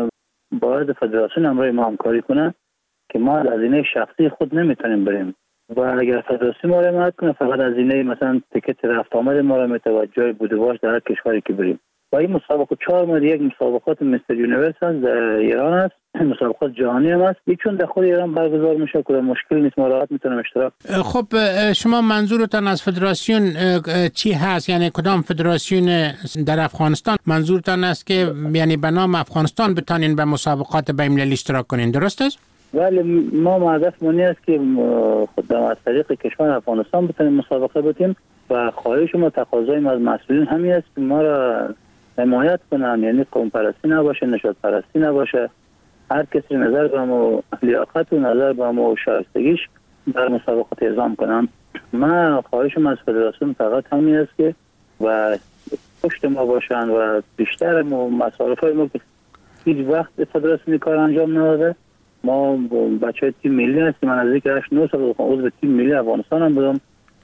باید فدراسیون همراه ما همکاری کنه که ما از هزینه شخصی خود نمیتونیم بریم و اگر فدراسیون ما را حمایت کنه فقط از هزینه مثلا تیکت رفت آمد ما را میتونه جای بوده باش در هر کشوری که بریم. و این مسابقه چهار ماه یک مسابقات مستر یونیورس در ایران است، مسابقات جهانی هم است، چون در خود ایران برگزار میشه که مشکل نیست، ما راحت میتونیم اشتراک. خب شما منظورتان از فدراسیون چی هست؟ یعنی کدام فدراسیون در افغانستان منظورتان است که یعنی به نام افغانستان بتانین به مسابقات بین‌المللی اشتراک کنین، درست است؟ ولی ما هدف مونی است که خود از طریق کشور افغانستان بتونیم مسابقه بدیم و خواهش ما تقاضای ما از مسئولین همین است که ما را حمایت کنن، یعنی قوم پرستی نباشه، نژاد پرستی نباشه، هر کسی نظر به مو لیاقت و نظر به مو شایستگیش در مسابقات اعزام کنن. من خواهشم از فدراسیون فقط همین است که و پشت ما باشن و بیشتر مصارف های ما که هیچ وقت فدراسیون کار انجام نداده. ما بچه های تیم ملی هستیم، من از یک هشت نه سال عضو تیم ملی افغانستان هم بودم.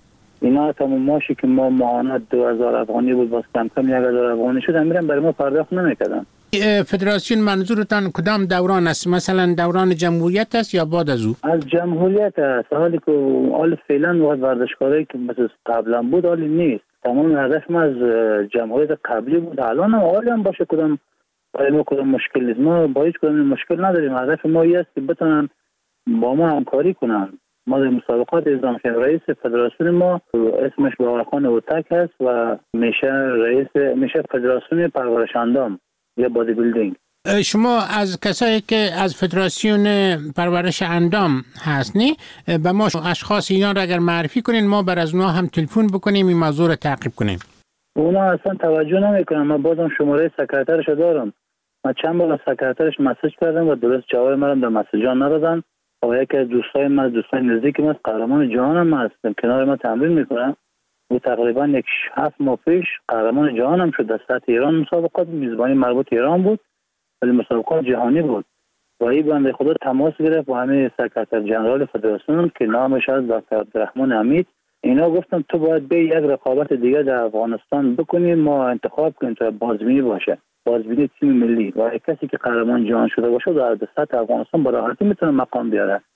اینا تمام ماشی که ما معاونت دو هزار افغانی بود باز کم کم یک هزار افغانی شد، میرم برای ما پرداخت نمیکردن. فدراسیون منظورتان کدام دوران است؟ مثلا دوران جمهوریت است یا بعد از او؟ از جمهوریت است. حالی که حال فعلا وقت ورزشکاری که مثل قبلا بود حالی نیست. تمام هدف ما از جمهوریت قبلی بود، الان هم حالی هم باشه کدام برای ما کدام مشکل نیست. ما با هیچ کدام مشکل نداریم. هدف ما این است که بتونن با ما همکاری کنن. ما در مسابقات اعزام شدیم. رئیس فدراسیون ما اسمش باقرخان اوتک هست و میشه رئیس میشه فدراسیون پرورش اندام یا بادی بیلدینگ. شما از کسایی که از فدراسیون پرورش اندام هستنی به ما اشخاص اینا را اگر معرفی کنین ما بر از اونها هم تلفن بکنیم این موضوع را تعقیب کنیم. اونا اصلا توجه نمیکنن. من بازم شماره سکرترش دارم. من چند بار از سکرترش مسیج کردم و درست جواب منم در مسیجان ندادن. و یکی از دوستای من دوستای نزدیک من قهرمان جهانم هستم، کنار ما تمرین میکنم و تقریبا یک هفت ماه پیش قهرمان جهانم شد. در سطح ایران مسابقات میزبانی مربوط ایران بود ولی مسابقات جهانی بود و این بنده خدا تماس گرفت با همه سکرتر جنرال فدراسیون که نامش از دکتر عبدالرحمن حمید. اینا گفتم تو باید به یک رقابت دیگه در افغانستان بکنیم، ما انتخاب کنیم تا بازبینی باشه، بازبینی تیم ملی و کسی که قهرمان جهان شده باشه در سطح افغانستان با راحتی میتونه مقام بیاره.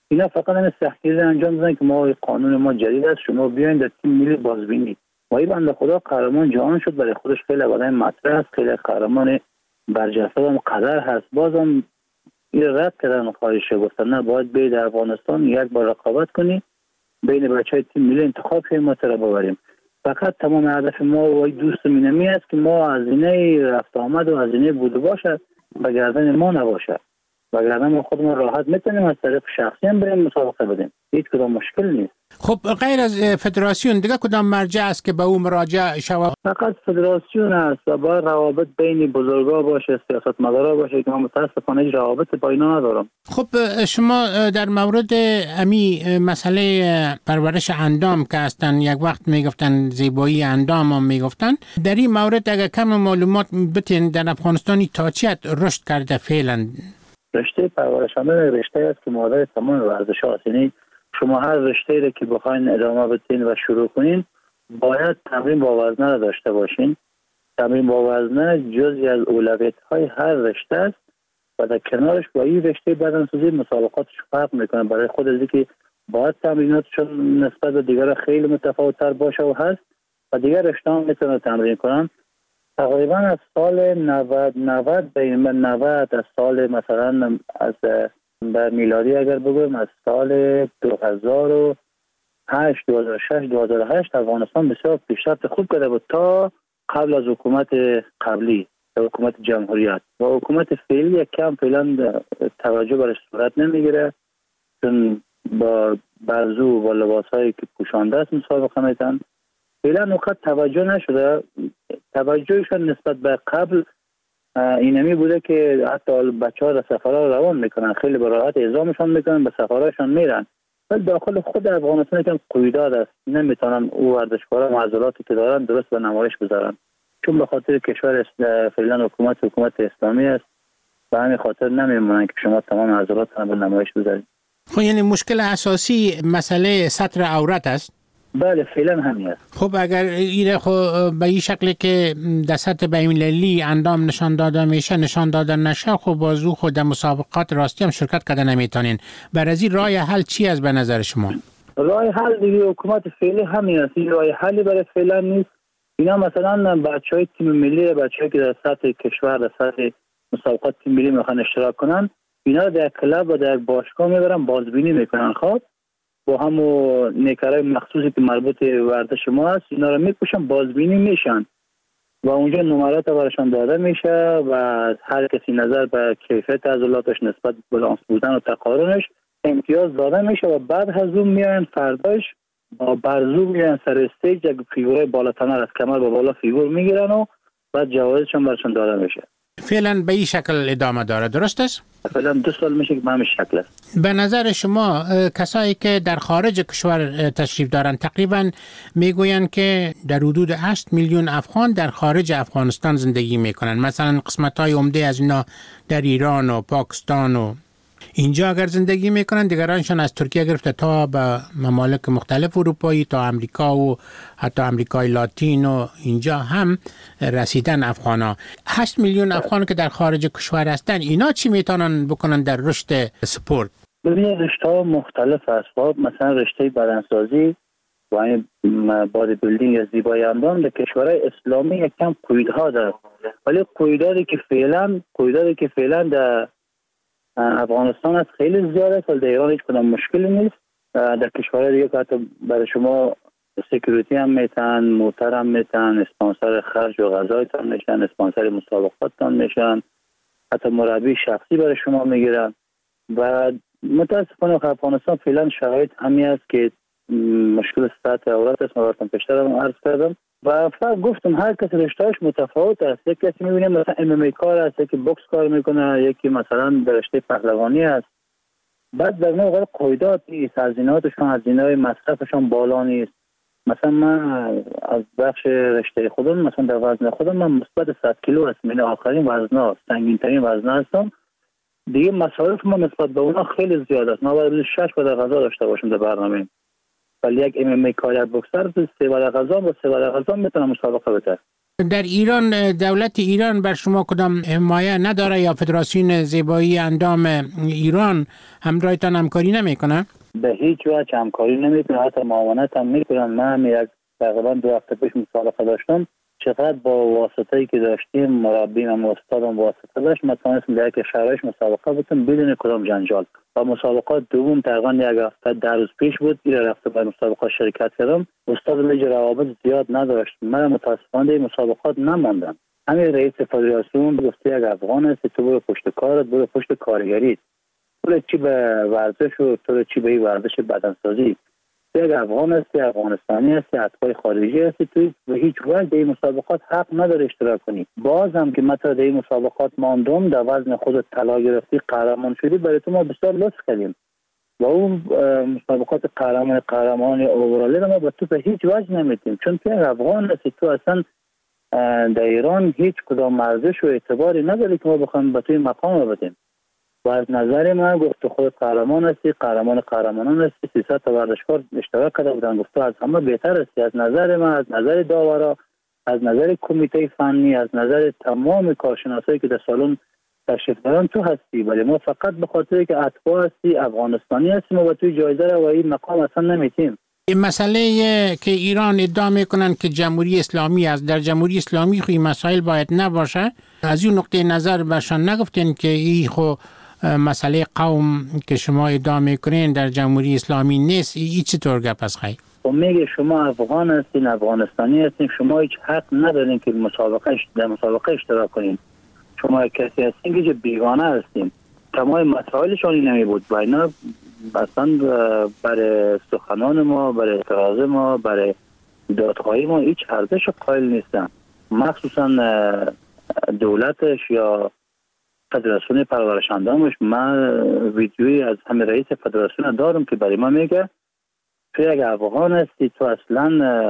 اینا فقط این سختگیری انجام دادن که ما قانون ما جدید است، شما بیاین در تیم ملی بازبینی. و این بنده خدا قهرمان جهان شد، برای خودش خیلی آدم مطرح است، خیلی قهرمان برجسته هم قدر هست. بازم این رد کردن خواهش گفتن نه باید بیاید در افغانستان یک بار رقابت کنی بین بچهای تیم ملی انتخاب شیم ما تر ببریم. فقط تمام هدف ما و دوست مینمی است که ما هزینه رفت آمد و هزینه بوده باشه به گردن ما نباشه، وگرنه ما خودمون راحت میتونیم از طریق شخصی هم بریم مسابقه بدیم، هیچ کدام مشکل نیست. خب غیر از فدراسیون دیگه کدام مرجع است که به او مراجعه شود؟ فقط فدراسیون است و باید روابط بین بزرگا باشه، سیاستمدارا باشه که من متاسفانه هیچ روابط با اینا ندارم. خب شما در مورد امی مسئله پرورش اندام که هستن یک وقت میگفتن زیبایی اندام هم میگفتن، در این مورد اگر کم معلومات بتین در افغانستانی تا چیت رشد کرده فعلا؟ رشته پرورش اندام رشته است که مادر تمام ورزش هاست. یعنی شما هر رشته را که بخواین ادامه بدین و شروع کنین باید تمرین با وزنه را داشته باشین. تمرین با وزنه جزئی از اولویت های هر رشته است و در کنارش با این رشته بدنسازی مسابقاتش فرق میکنه. برای خود از اینکه باید تمریناتشون نسبت به دیگر خیلی متفاوت تر باشه و هست و دیگر رشته هم میتونه تمرین کنن. تقریبا از سال نود نود به نود از سال مثلا از بر میلادی اگر بگویم از سال دو هزار و هشت دو هزار و شش دو هزار و هشت افغانستان بسیار پیشرفت خوب کرده بود تا قبل از حکومت قبلی حکومت جمهوریت و حکومت فعلی یک کم فعلا توجه برش صورت نمیگیره، چون با برزو و لباس هایی که پوشانده است مسابقه میتن فعلا نقطه توجه نشده. توجهشون نسبت به قبل اینمی بوده که حتی بچه ها در سفرها روان میکنن، خیلی به راحت اعزامشان میکنن، به سفرهاشان میرن، ولی داخل خود افغانستان که قیودات است، نمیتونن او ورزشکارا معضلاتی که دارن درست به نمایش بذارن، چون به خاطر کشور فعلا حکومت حکومت اسلامی است و همین خاطر نمیمونن که شما تمام معضلاتتون به نمایش بذارید. خب یعنی مشکل اساسی مسئله ستر عورت است؟ بله فعلا همین است. خب اگر این خب به این شکلی که در سطح بین‌المللی اندام نشان داده میشه نشان داده نشه، خب بازو خود در مسابقات راستی هم شرکت کرده نمیتونین. بر از این راه حل چی است به نظر شما؟ راه حل دیگه حکومت فعلی همین است، این راه حلی برای فعلا نیست. اینا مثلا بچهای تیم ملی، بچه‌ای که در سطح کشور در سطح مسابقات تیم ملی میخوان اشتراک کنن، اینا در کلاب و در باشگاه میبرن بازبینی میکنن، خب با همو نیکرای مخصوصی که مربوط ورزش ما هست اینا رو میپوشن بازبینی میشن و اونجا نمرات براشون داده میشه و هر کسی نظر به کیفیت عضلاتش نسبت به بالانس بودن و تقارنش امتیاز داده میشه و بعد از اون میان فرداش با برزو میان سر استیج یک فیگور بالاتنر از کمر به بالا فیگور میگیرن و بعد جوایزشون براشون داده میشه. فعلا به این شکل ادامه داره، درست است؟ فعلا دو سال میشه که به همین شکل است. به نظر شما کسایی که در خارج کشور تشریف دارن تقریبا میگویند که در حدود هشت میلیون افغان در خارج افغانستان زندگی میکنن، مثلا قسمت‌های عمده از اینا در ایران و پاکستان و اینجا اگر زندگی میکنن، دیگرانشان از ترکیه گرفته تا به ممالک مختلف اروپایی تا امریکا و حتی امریکای لاتین و اینجا هم رسیدن افغانا. هشت میلیون افغان که در خارج کشور هستن، اینا چی میتونن بکنن در رشد سپورت؟ ببینید رشته مختلف است، مثلا رشته بدنسازی و این بادی بیلدینگ یا زیبایی اندام در کشورهای اسلامی یک کم قیودها داره، ولی قیوداتی که فعلا قیوداتی که فعلا در افغانستان است خیلی زیاده است، در ایران هیچ کدام مشکلی نیست. در کشورهای دیگه که حتی برای شما سکیوریتی هم میتن، موتر هم میتن، اسپانسر خرج و غذایتان میشن، اسپانسر مسابقاتتان میشن، حتی مربی شخصی برای شما میگیرن و متاسفانه افغانستان فعلا شرایط همین است که مشکل سطح عورت است. من براتون پیشتر هم عرض کردم و فقط گفتم هر کسی رشته‌اش متفاوت است. یک کسی می‌بینه مثلا ام ام ای کار است، یکی بوکس کار میکنه، یکی مثلا در رشته پهلوانی است. بعد در نوع قیودات نیست، هزینه‌هاشون هزینه‌های مصرفشون بالا نیست. مثلا من از بخش رشته خودم مثلا در وزن خودم من مثبت صد کیلو هستم، یعنی آخرین وزنا سنگین ترین وزن هستم. دیگه مصارف ما نسبت به اونا خیلی زیاد است. ما باید شش بار غذا داشته باشیم در برنامه، ولی یک ام ام ای کار بوکسر سه بار غذا با سه بار غذا میتونه مسابقه بده. در ایران دولت ایران بر شما کدام حمایه نداره یا فدراسیون زیبایی اندام ایران همراهتان همکاری نمیکنه؟ به هیچ وجه همکاری نمیکنه، حتی معاونت هم میکنن. من یک تقریبا دو هفته پیش مسابقه داشتم، چقدر با واسطه‌ای که داشتیم، مربیم و استادم واسطه داشت، ما تونستیم در یک شهرش مسابقه بودیم بدون کدام جنجال. و مسابقات دوم تقریبا یک هفته در روز پیش بود، ایره رفته به مسابقات شرکت کردم. استاد میگه روابط زیاد نداشت، من متاسفانه این مسابقات نماندم. همین رئیس فدراسیون گفت یک افغان است، تو برو پشت کارت، برو پشت کارگری، تو چی به ورزش و تو چی به ورزش بدنسازی. یک افغان هستی، افغانستانی هستی، اتباع خارجی هستی، تو به هیچ وجه در این مسابقات حق نداری اشتراک کنی. باز هم که مثلا در این مسابقات ماندم، در وزن خودت طلا گرفتی، قهرمان شدی، برای تو ما بسیار لطف کردیم و اون مسابقات قهرمان قهرمان اورالی رو ما به تو به هیچ وجه نمیدیم، چون که افغان هستی. تو اصلا در ایران هیچ کدام ارزش و اعتباری نداری که ما بخوایم به توی مقام بدیم. و از نظر من گفت خود قهرمان هستی، قهرمان قهرمانان هستی، سیصد تا ورزشکار اشتراک کرده بودن، گفت از همه بهتر هستی. از نظر من، از نظر داورا، از نظر کمیته فنی، از نظر تمام کارشناسایی که در سالن تشریف دارن، تو هستی. ولی ما فقط به خاطر که اتباع هستی، افغانستانی هستیم و توی جایزه رو و این مقام اصلا نمیتیم. این مسئله که ایران ادعا میکنن که جمهوری اسلامی است، در جمهوری اسلامی خو این مسائل باید نباشه. از اون نقطه نظر برشان نگفتین که این خو مسئله قوم که شما ادعا میکنین در جمهوری اسلامی نیست؟ این چطور گپ است خیلی؟ خب میگه شما افغان هستین، افغانستانی هستین، شما هیچ حق ندارین که مسابقه در مسابقه اشتراک کنین. شما کسی هستین که بیگانه هستین. تمام مسائلشون این نمی بود. و اینا اصلا برای سخنان ما، برای اعتراض ما، برای دادخواهی ما هیچ ارزش قائل نیستن. مخصوصا دولتش یا فدراسیون پرورشندامش. من ویدیویی از همه رئیس فدراسیون دارم که برای ما میگه تو یک افغان هستی، تو اصلا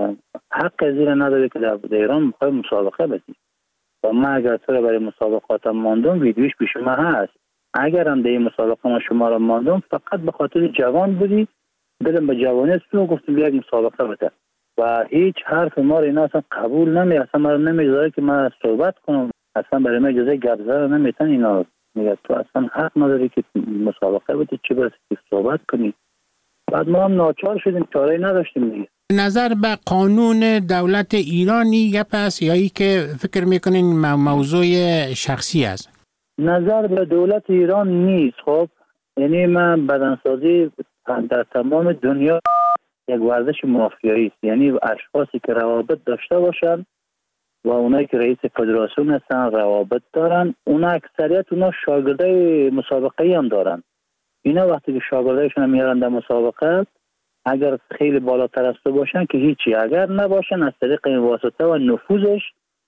حق زیر نداری که در ایران میخوای مسابقه بدی. و من اگر تو برای مسابقاتم ماندم، ویدیوش پیش ما هست. اگر هم در این مسابقه ما شما را ماندم، فقط به خاطر جوان بودی، دلم به جوانی تو گفتم یک مسابقه بده و هیچ حرف ما را اینا اصلا قبول نمی، اصلا ما نمیذاره که من صحبت کنم، اصلا برای من اجازه گپ زدن نمیتن. اینا میگه تو اصلا حق نداری که مسابقه بدی، چه برسه که صحبت کنی. بعد ما هم ناچار شدیم، چاره‌ای نداشتیم دیگه. نظر به قانون دولت ایرانی گپ است یا ای که فکر میکنین موضوع شخصی است؟ نظر به دولت ایران نیست. خب یعنی من بدنسازی در تمام دنیا یک ورزش مافیایی است. یعنی اشخاصی که روابط داشته باشن و اونایی که رئیس فدراسیون هستن روابط دارن، اونا اکثریت اونا شاگردای مسابقه هم دارن. اینا وقتی که شاگردایشون میارن در مسابقه، اگر خیلی بالاتر از تو باشن که هیچی، اگر نباشن از طریق واسطه و نفوذش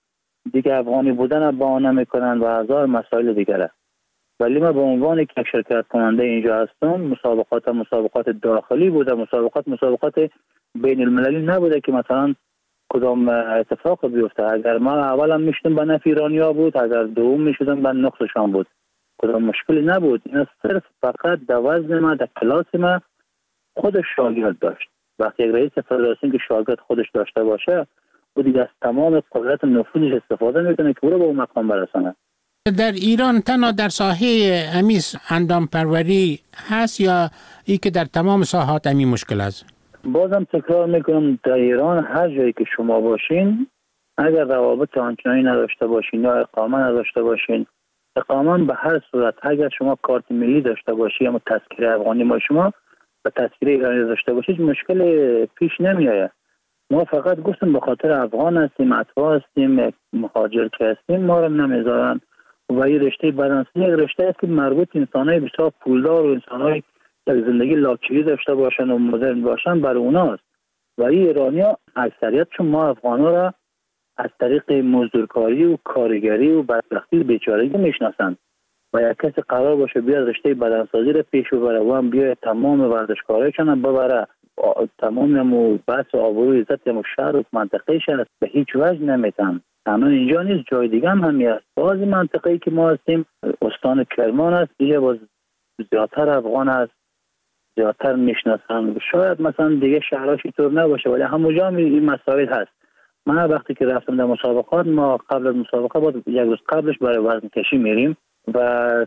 دیگه افغانی بودن با آن نمیکنن و هزار مسائل دیگره. ولی من به عنوان یک شرکت کننده اینجا هستم، مسابقات مسابقات داخلی بوده، مسابقات مسابقات بین المللی نبوده که مثلا کدام اتفاق بیفته. اگر ما اولم میشدم به نفع ایرانیا بود، اگر دوم میشدم به نقصشان بود، کدام مشکلی نبود. اینا صرف فقط در وزن ما، در کلاس ما خودش شاگرد داشت. وقتی یک رئیس فدراسیون که شاگرد خودش داشته باشه، او دیگه از تمام قدرت نفوذش استفاده میکنه که او رو به اون مقام برسانه. در ایران تنها در ساحه امیس اندام پروری هست یا ای که در تمام ساحات امی مشکل است؟ بازم تکرار میکنم، در ایران هر جایی که شما باشین، اگر روابط آنچنانی نداشته باشین یا اقامه نداشته باشین، اقامه به هر صورت، اگر شما کارت ملی داشته باشی یا تذکره افغانی ما شما و تذکره ایرانی داشته باشید، مشکل پیش نمیآید. ما فقط گفتیم به خاطر افغان هستیم، اتباع هستیم، مهاجر که هستیم، ما رو نمیذارن. و این رشته بدنسازی یک رشته است که مربوط انسانای بسیار پولدار و انسانای یک زندگی لاکچری داشته باشن و مدرن باشن برای اوناست. و این ایرانیا اکثریتشون ما افغانا را از طریق مزدورکاری و کارگری و بدبختی و بیچارگی میشناسن. و یک کسی قرار باشه بیاد رشته بدنسازی را پیش ببره و هم بیاد تمام ورزشکارایشون هم ببره، تمام هم بحث آبرو عزت هم شهر و منطقه شهر به هیچ وجه نمیتن. تنها اینجا نیست، جای دیگه هم همی هست. بعضی منطقه‌ای که ما هستیم، استان کرمان است، دیگه باز زیادتر افغان است، زیادتر میشناسن. شاید مثلا دیگه شهرهاش اینطور نباشه، ولی همونجا هم این مسائل هست. من وقتی که رفتم در مسابقات، ما قبل از مسابقه بود یک روز قبلش برای وزن کشی میریم و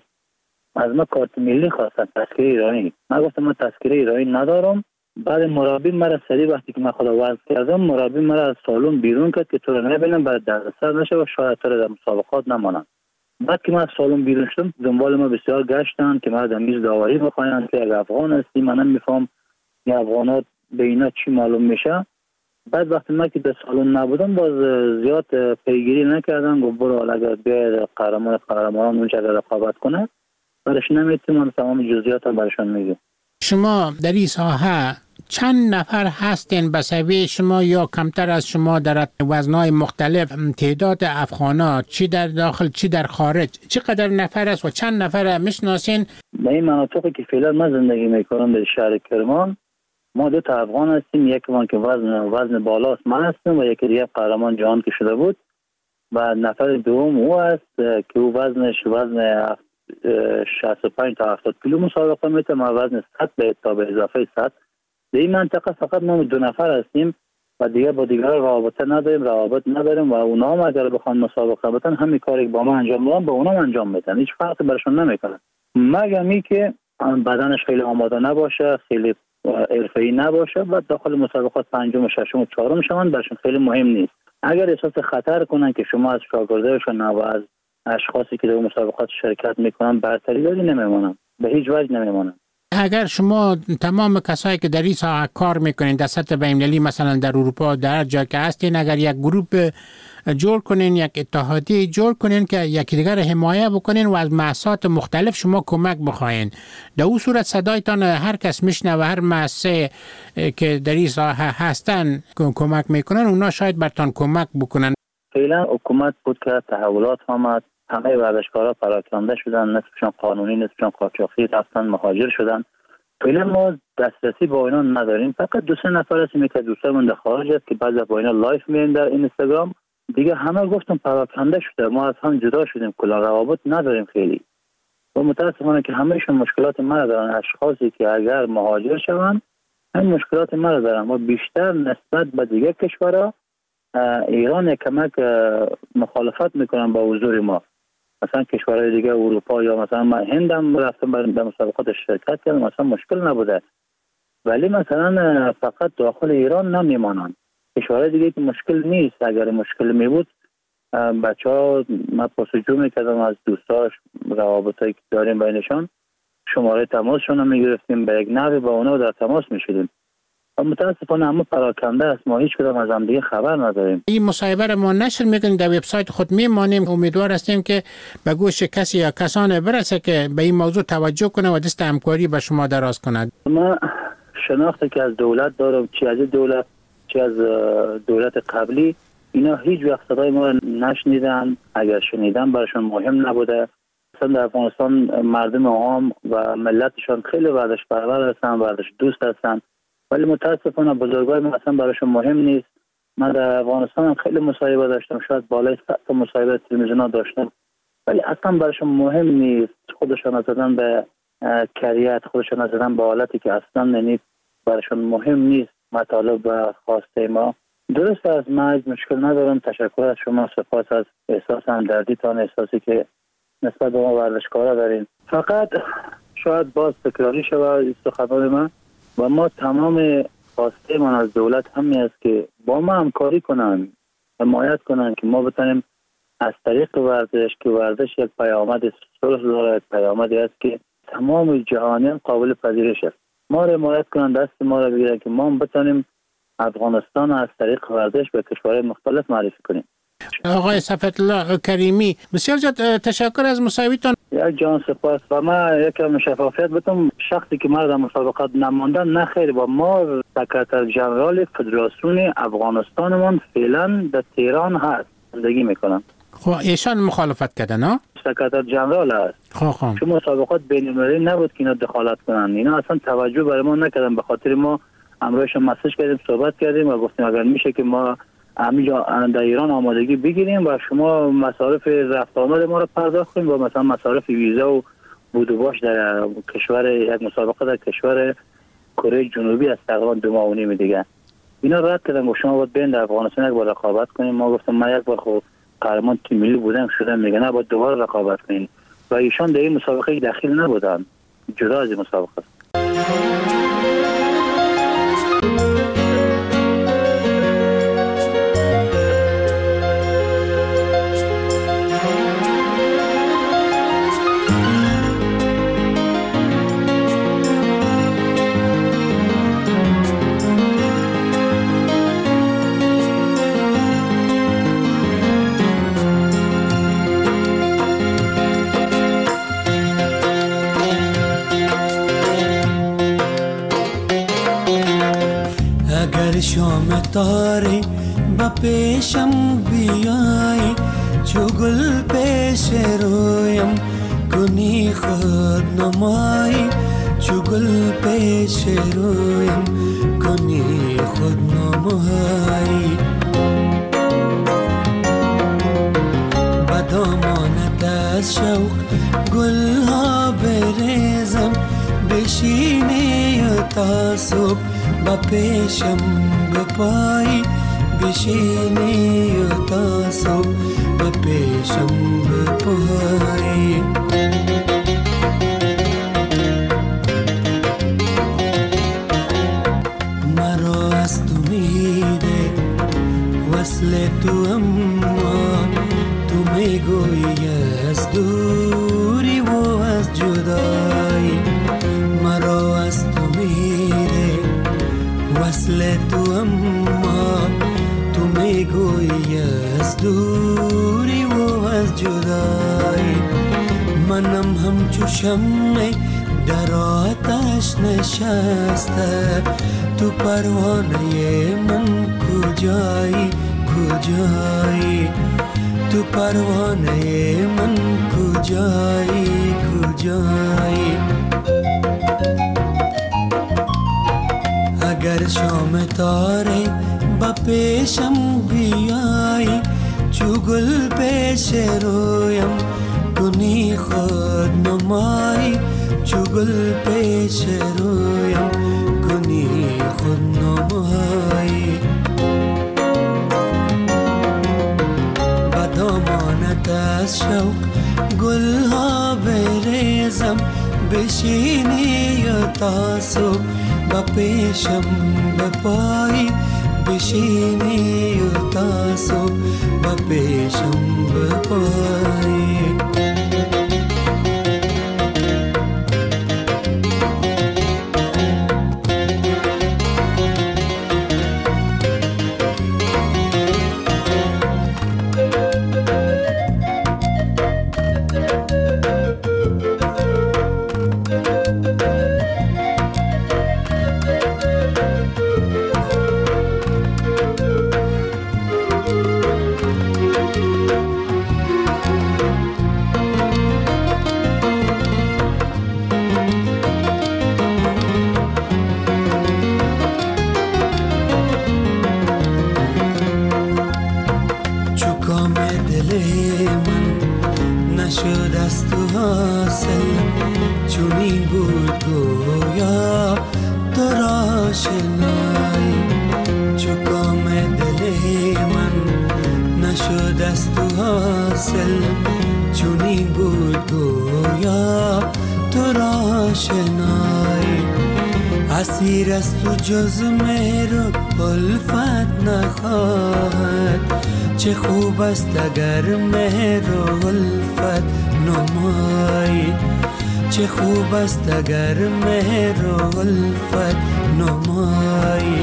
از ما کارت ملی خواستن، تذکره ایرانی. من گفتم من تذکره ایرانی ندارم. بعد مربی مرا سری وقتی که من خدا وزن کردم، مربی مرا از سالن بیرون کرد که تو رو نبینم، برای دردسر نشه و شاید تو رو در مسابقات نمانم. بعد که من از سالن بیرون شدم، دنبال ما بسیار گشتن که ما در میز داوری بخواین که یک افغان هستی. من نمیفهم این افغانات به اینا چی معلوم میشه. بعد وقتی من که در سالن نبودم، باز زیاد پیگیری نکردن. گفت برو اگر بیاید قهرمان قهرمانان اونجا رقابت کنه، برش نمیتونم تمام جزئیات رو برشون میگم. شما در این ساحه چند نفر هستین به سوی شما یا کمتر از شما در وزنهای مختلف؟ تعداد افغانا چی در داخل چی در خارج چقدر نفر است و چند نفر میشناسین؟ به این مناطقی که فعلا من زندگی میکنم در شهر کرمان، ما دو تا افغان هستیم. یکی من که وزن وزن بالاست من هستم و یکی دیگه قهرمان جهان که شده بود و نفر دوم او است که او وزنش وزن شصت و پنج تا هفتاد کیلو مسابقه میته. ما وزن صد تا به اضافه صد. در این منطقه فقط ما دو نفر هستیم و دیگه با دیگر رابطه نداریم، روابط نداریم و اونا هم اگر بخوان مسابقه بتن همین کاری که با ما انجام میدن با اونا انجام میدن، هیچ فرقی برشون نمیکنه. مگر می که بدنش خیلی آماده نباشه، خیلی حرفه‌ای نباشه و داخل مسابقات پنجم و ششم و چهارم شوند، برشون خیلی مهم نیست. اگر احساس خطر کنن که شما از شاگردایشون و از اشخاصی که در مسابقات شرکت میکنن برتری داری، نمیمونن، به هیچ وجه نمیمونن. اگر شما تمام کسایی که در این ساحه کار میکنین در سطح بین‌المللی، مثلا در اروپا در جا که هستین، اگر یک گروپ جور کنین، یک اتحادیه جور کنین که یکی دیگر حمایت بکنین و از مؤسسات مختلف شما کمک بخواین، در اون صورت صدایتان هر کس میشنوه، هر مؤسسه که در این ساحه هستن کمک میکنن، اونا شاید برتان کمک بکنن. فعلا حکومت بود که تحولات آمد، همه ورزشکارا پراکنده شدن، نصفشون قانونی نصفشون قاچاقی رفتن مهاجر شدن. فعلا ما دسترسی با اینا نداریم. فقط دو سه نفر هستیم که دوستامون در خارج است که بعضی با اینا لایف میرن در اینستاگرام. دیگه همه گفتم پراکنده شده، ما از هم جدا شدیم، کلا روابط نداریم خیلی. و متاسفانه که همهشون مشکلات ما دارن. اشخاصی که اگر مهاجر شوند هم مشکلات ما دارن و بیشتر نسبت به دیگه کشورها ایران کمک مخالفت میکنن با حضور ما. مثلا کشورهای دیگه اروپا یا مثلا من هندم رفتم در مسابقات شرکت کردم، مثلا مشکل نبوده. ولی مثلا فقط داخل ایران نمیمانند. کشورهای دیگه که مشکل نیست. اگر مشکل می بود بچه ها من پرسجو میکردم از دوستاش، روابطایی که داریم بینشان، شماره تماسشون رو میگرفتیم، به یک نحوی با اونا در تماس میشدیم. متاسفانه همه پراکنده است، ما هیچ کدام از هم دیگه خبر نداریم. این مصاحبه را ما نشر میکنیم، در وبسایت خود میمانیم. امیدوار هستیم که به گوش کسی یا کسان برسه که به این موضوع توجه کنه و دست همکاری به شما دراز کند. ما شناخته که از دولت دارم، چی از دولت چی از دولت قبلی، اینا هیچ وقت صدای ما نشنیدن. اگر شنیدن براشون مهم نبوده. مثلا در افغانستان مردم عام و ملتشان خیلی ورزش پرور هستن، ورزش دوست هستن، ولی متاسفانه بزرگای ما اصلا براشون مهم نیست. من در افغانستان هم خیلی مصاحبه داشتم، شاید بالای صد تا مصاحبه تلویزیونا داشتم، ولی اصلا براشون مهم نیست. خودشان نزدن به کریت، خودشان نزدن به حالتی که اصلا ننید براشون مهم نیست مطالب و خواسته ما. درست از من مشکل ندارم. تشکر از شما، سپاس از احساس همدردیتان، احساسی که نسبت به ما ورزشکارا دارین. فقط شاید باز تکراری شود سخنان من و ما تمام خواسته من از دولت همین است که با ما همکاری کنن، حمایت کنن که ما بتونیم از طریق ورزش، که ورزش یک پیامد صلح داره، پیامدی است که تمام جهانیان قابل پذیرش است، ما را حمایت کنن، دست ما را بگیرن که ما بتونیم افغانستان از طریق ورزش به کشورهای مختلف معرفی کنیم. آقای صفوت‌الله کریمی، بسیار زیاد تشکر از مصاحبه‌تان. یک جان سپاس. و من یکم شفافیت بدم، شخصی که ما در مسابقات نماندن نه خیر، با ما سکرتر ژنرال فدراسیون افغانستانمون فعلا در تهران هست، زندگی میکنن. خب ایشان مخالفت کردن ها؟ سکرتر ژنرال هست. خب خب. چون مسابقات بین‌المللی نبود که اینا دخالت کنن، اینا اصلا توجه برای ما نکردن. به خاطر ما امروزش مسیج کردیم، صحبت کردیم و گفتیم اگر میشه که ما همینجا در ایران آمادگی بگیریم و شما مصارف رفت آمد ما رو پرداخت کنیم و مثلا مصارف ویزا و بود و باش در کشور، یک مسابقه در کشور کره جنوبی از تقریبا دو ماه و نیم دیگه. اینا رد کردن گفت شما باید بین در افغانستان یک بار رقابت کنیم. ما گفتم من یک بار خب قهرمان تیم ملی بودم شدم، میگه نه باید دوباره رقابت کنیم و ایشان در این مسابقه داخل نبودن، جدا از این مسابقه. شام تاری با پیشم بیایی، چو گل پیش رویم کنی خود نمایی، چو گل پیش رویم کنی خود نمایی. با دامانت از شوق گل ها بریزم، بشینی تا صبح با پیشم بپایی، بشینی تا صبح با پیشم بپایی. مرا از تو میده وصل تو، اما تو میگویی از دوری و از جدایی. مرا از تو میده وصل تو، اما تو میگویی از دوری و از جدایی. منم همچو شمع در آتش نشسته، تو پروانه من کجایی کجایی، تو پروانه من کجایی کجایی. اگر شام تاره با پیشم بیایی، چو گل پیش رویم کنی خود نمایی، چو گل پیش رویم کنی خود نمایی. با دامانت از شوق گل ها بریزم، بشینی تا صبح با پیشم بپایی، بشینی تا صبح با پیشم بپایی. اسیر است تو جز مهر الفت نخواهد، چه خوب است اگر مهر الفت نمایی، چه خوب است اگر مهر الفت نمایی.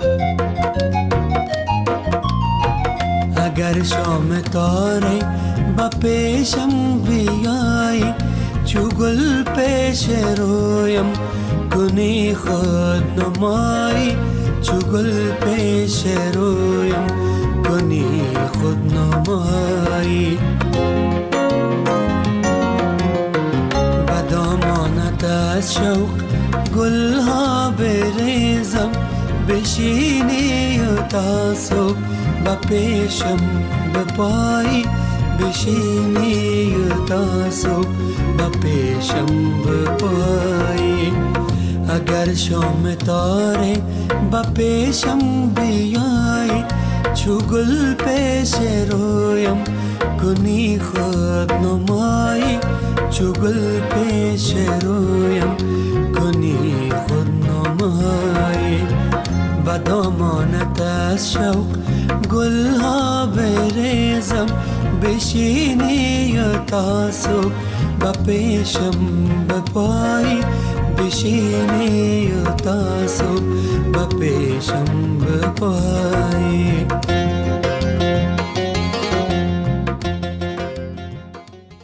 اگر شام تاره با پیشم بیایی، چو گل پیش رویم کنی خود نمایی، چو گل پیش رویم کنی خود نمایی. با دامانت از شوق گل ها بریزم، بشینی تا صبح با پیشم بپایی، بشینی تا صبح با پیشم بپایی. اگر شام تاره با پیشم بیای چو گل پیش رویم کنی خود نمایی چو گل پیش رویم کنی خود نمایی با دامانت از شوق گل ها بریزم بشینی و تا صبح با پیشم بپایی بشینی و تا صبح با پیشم بپایی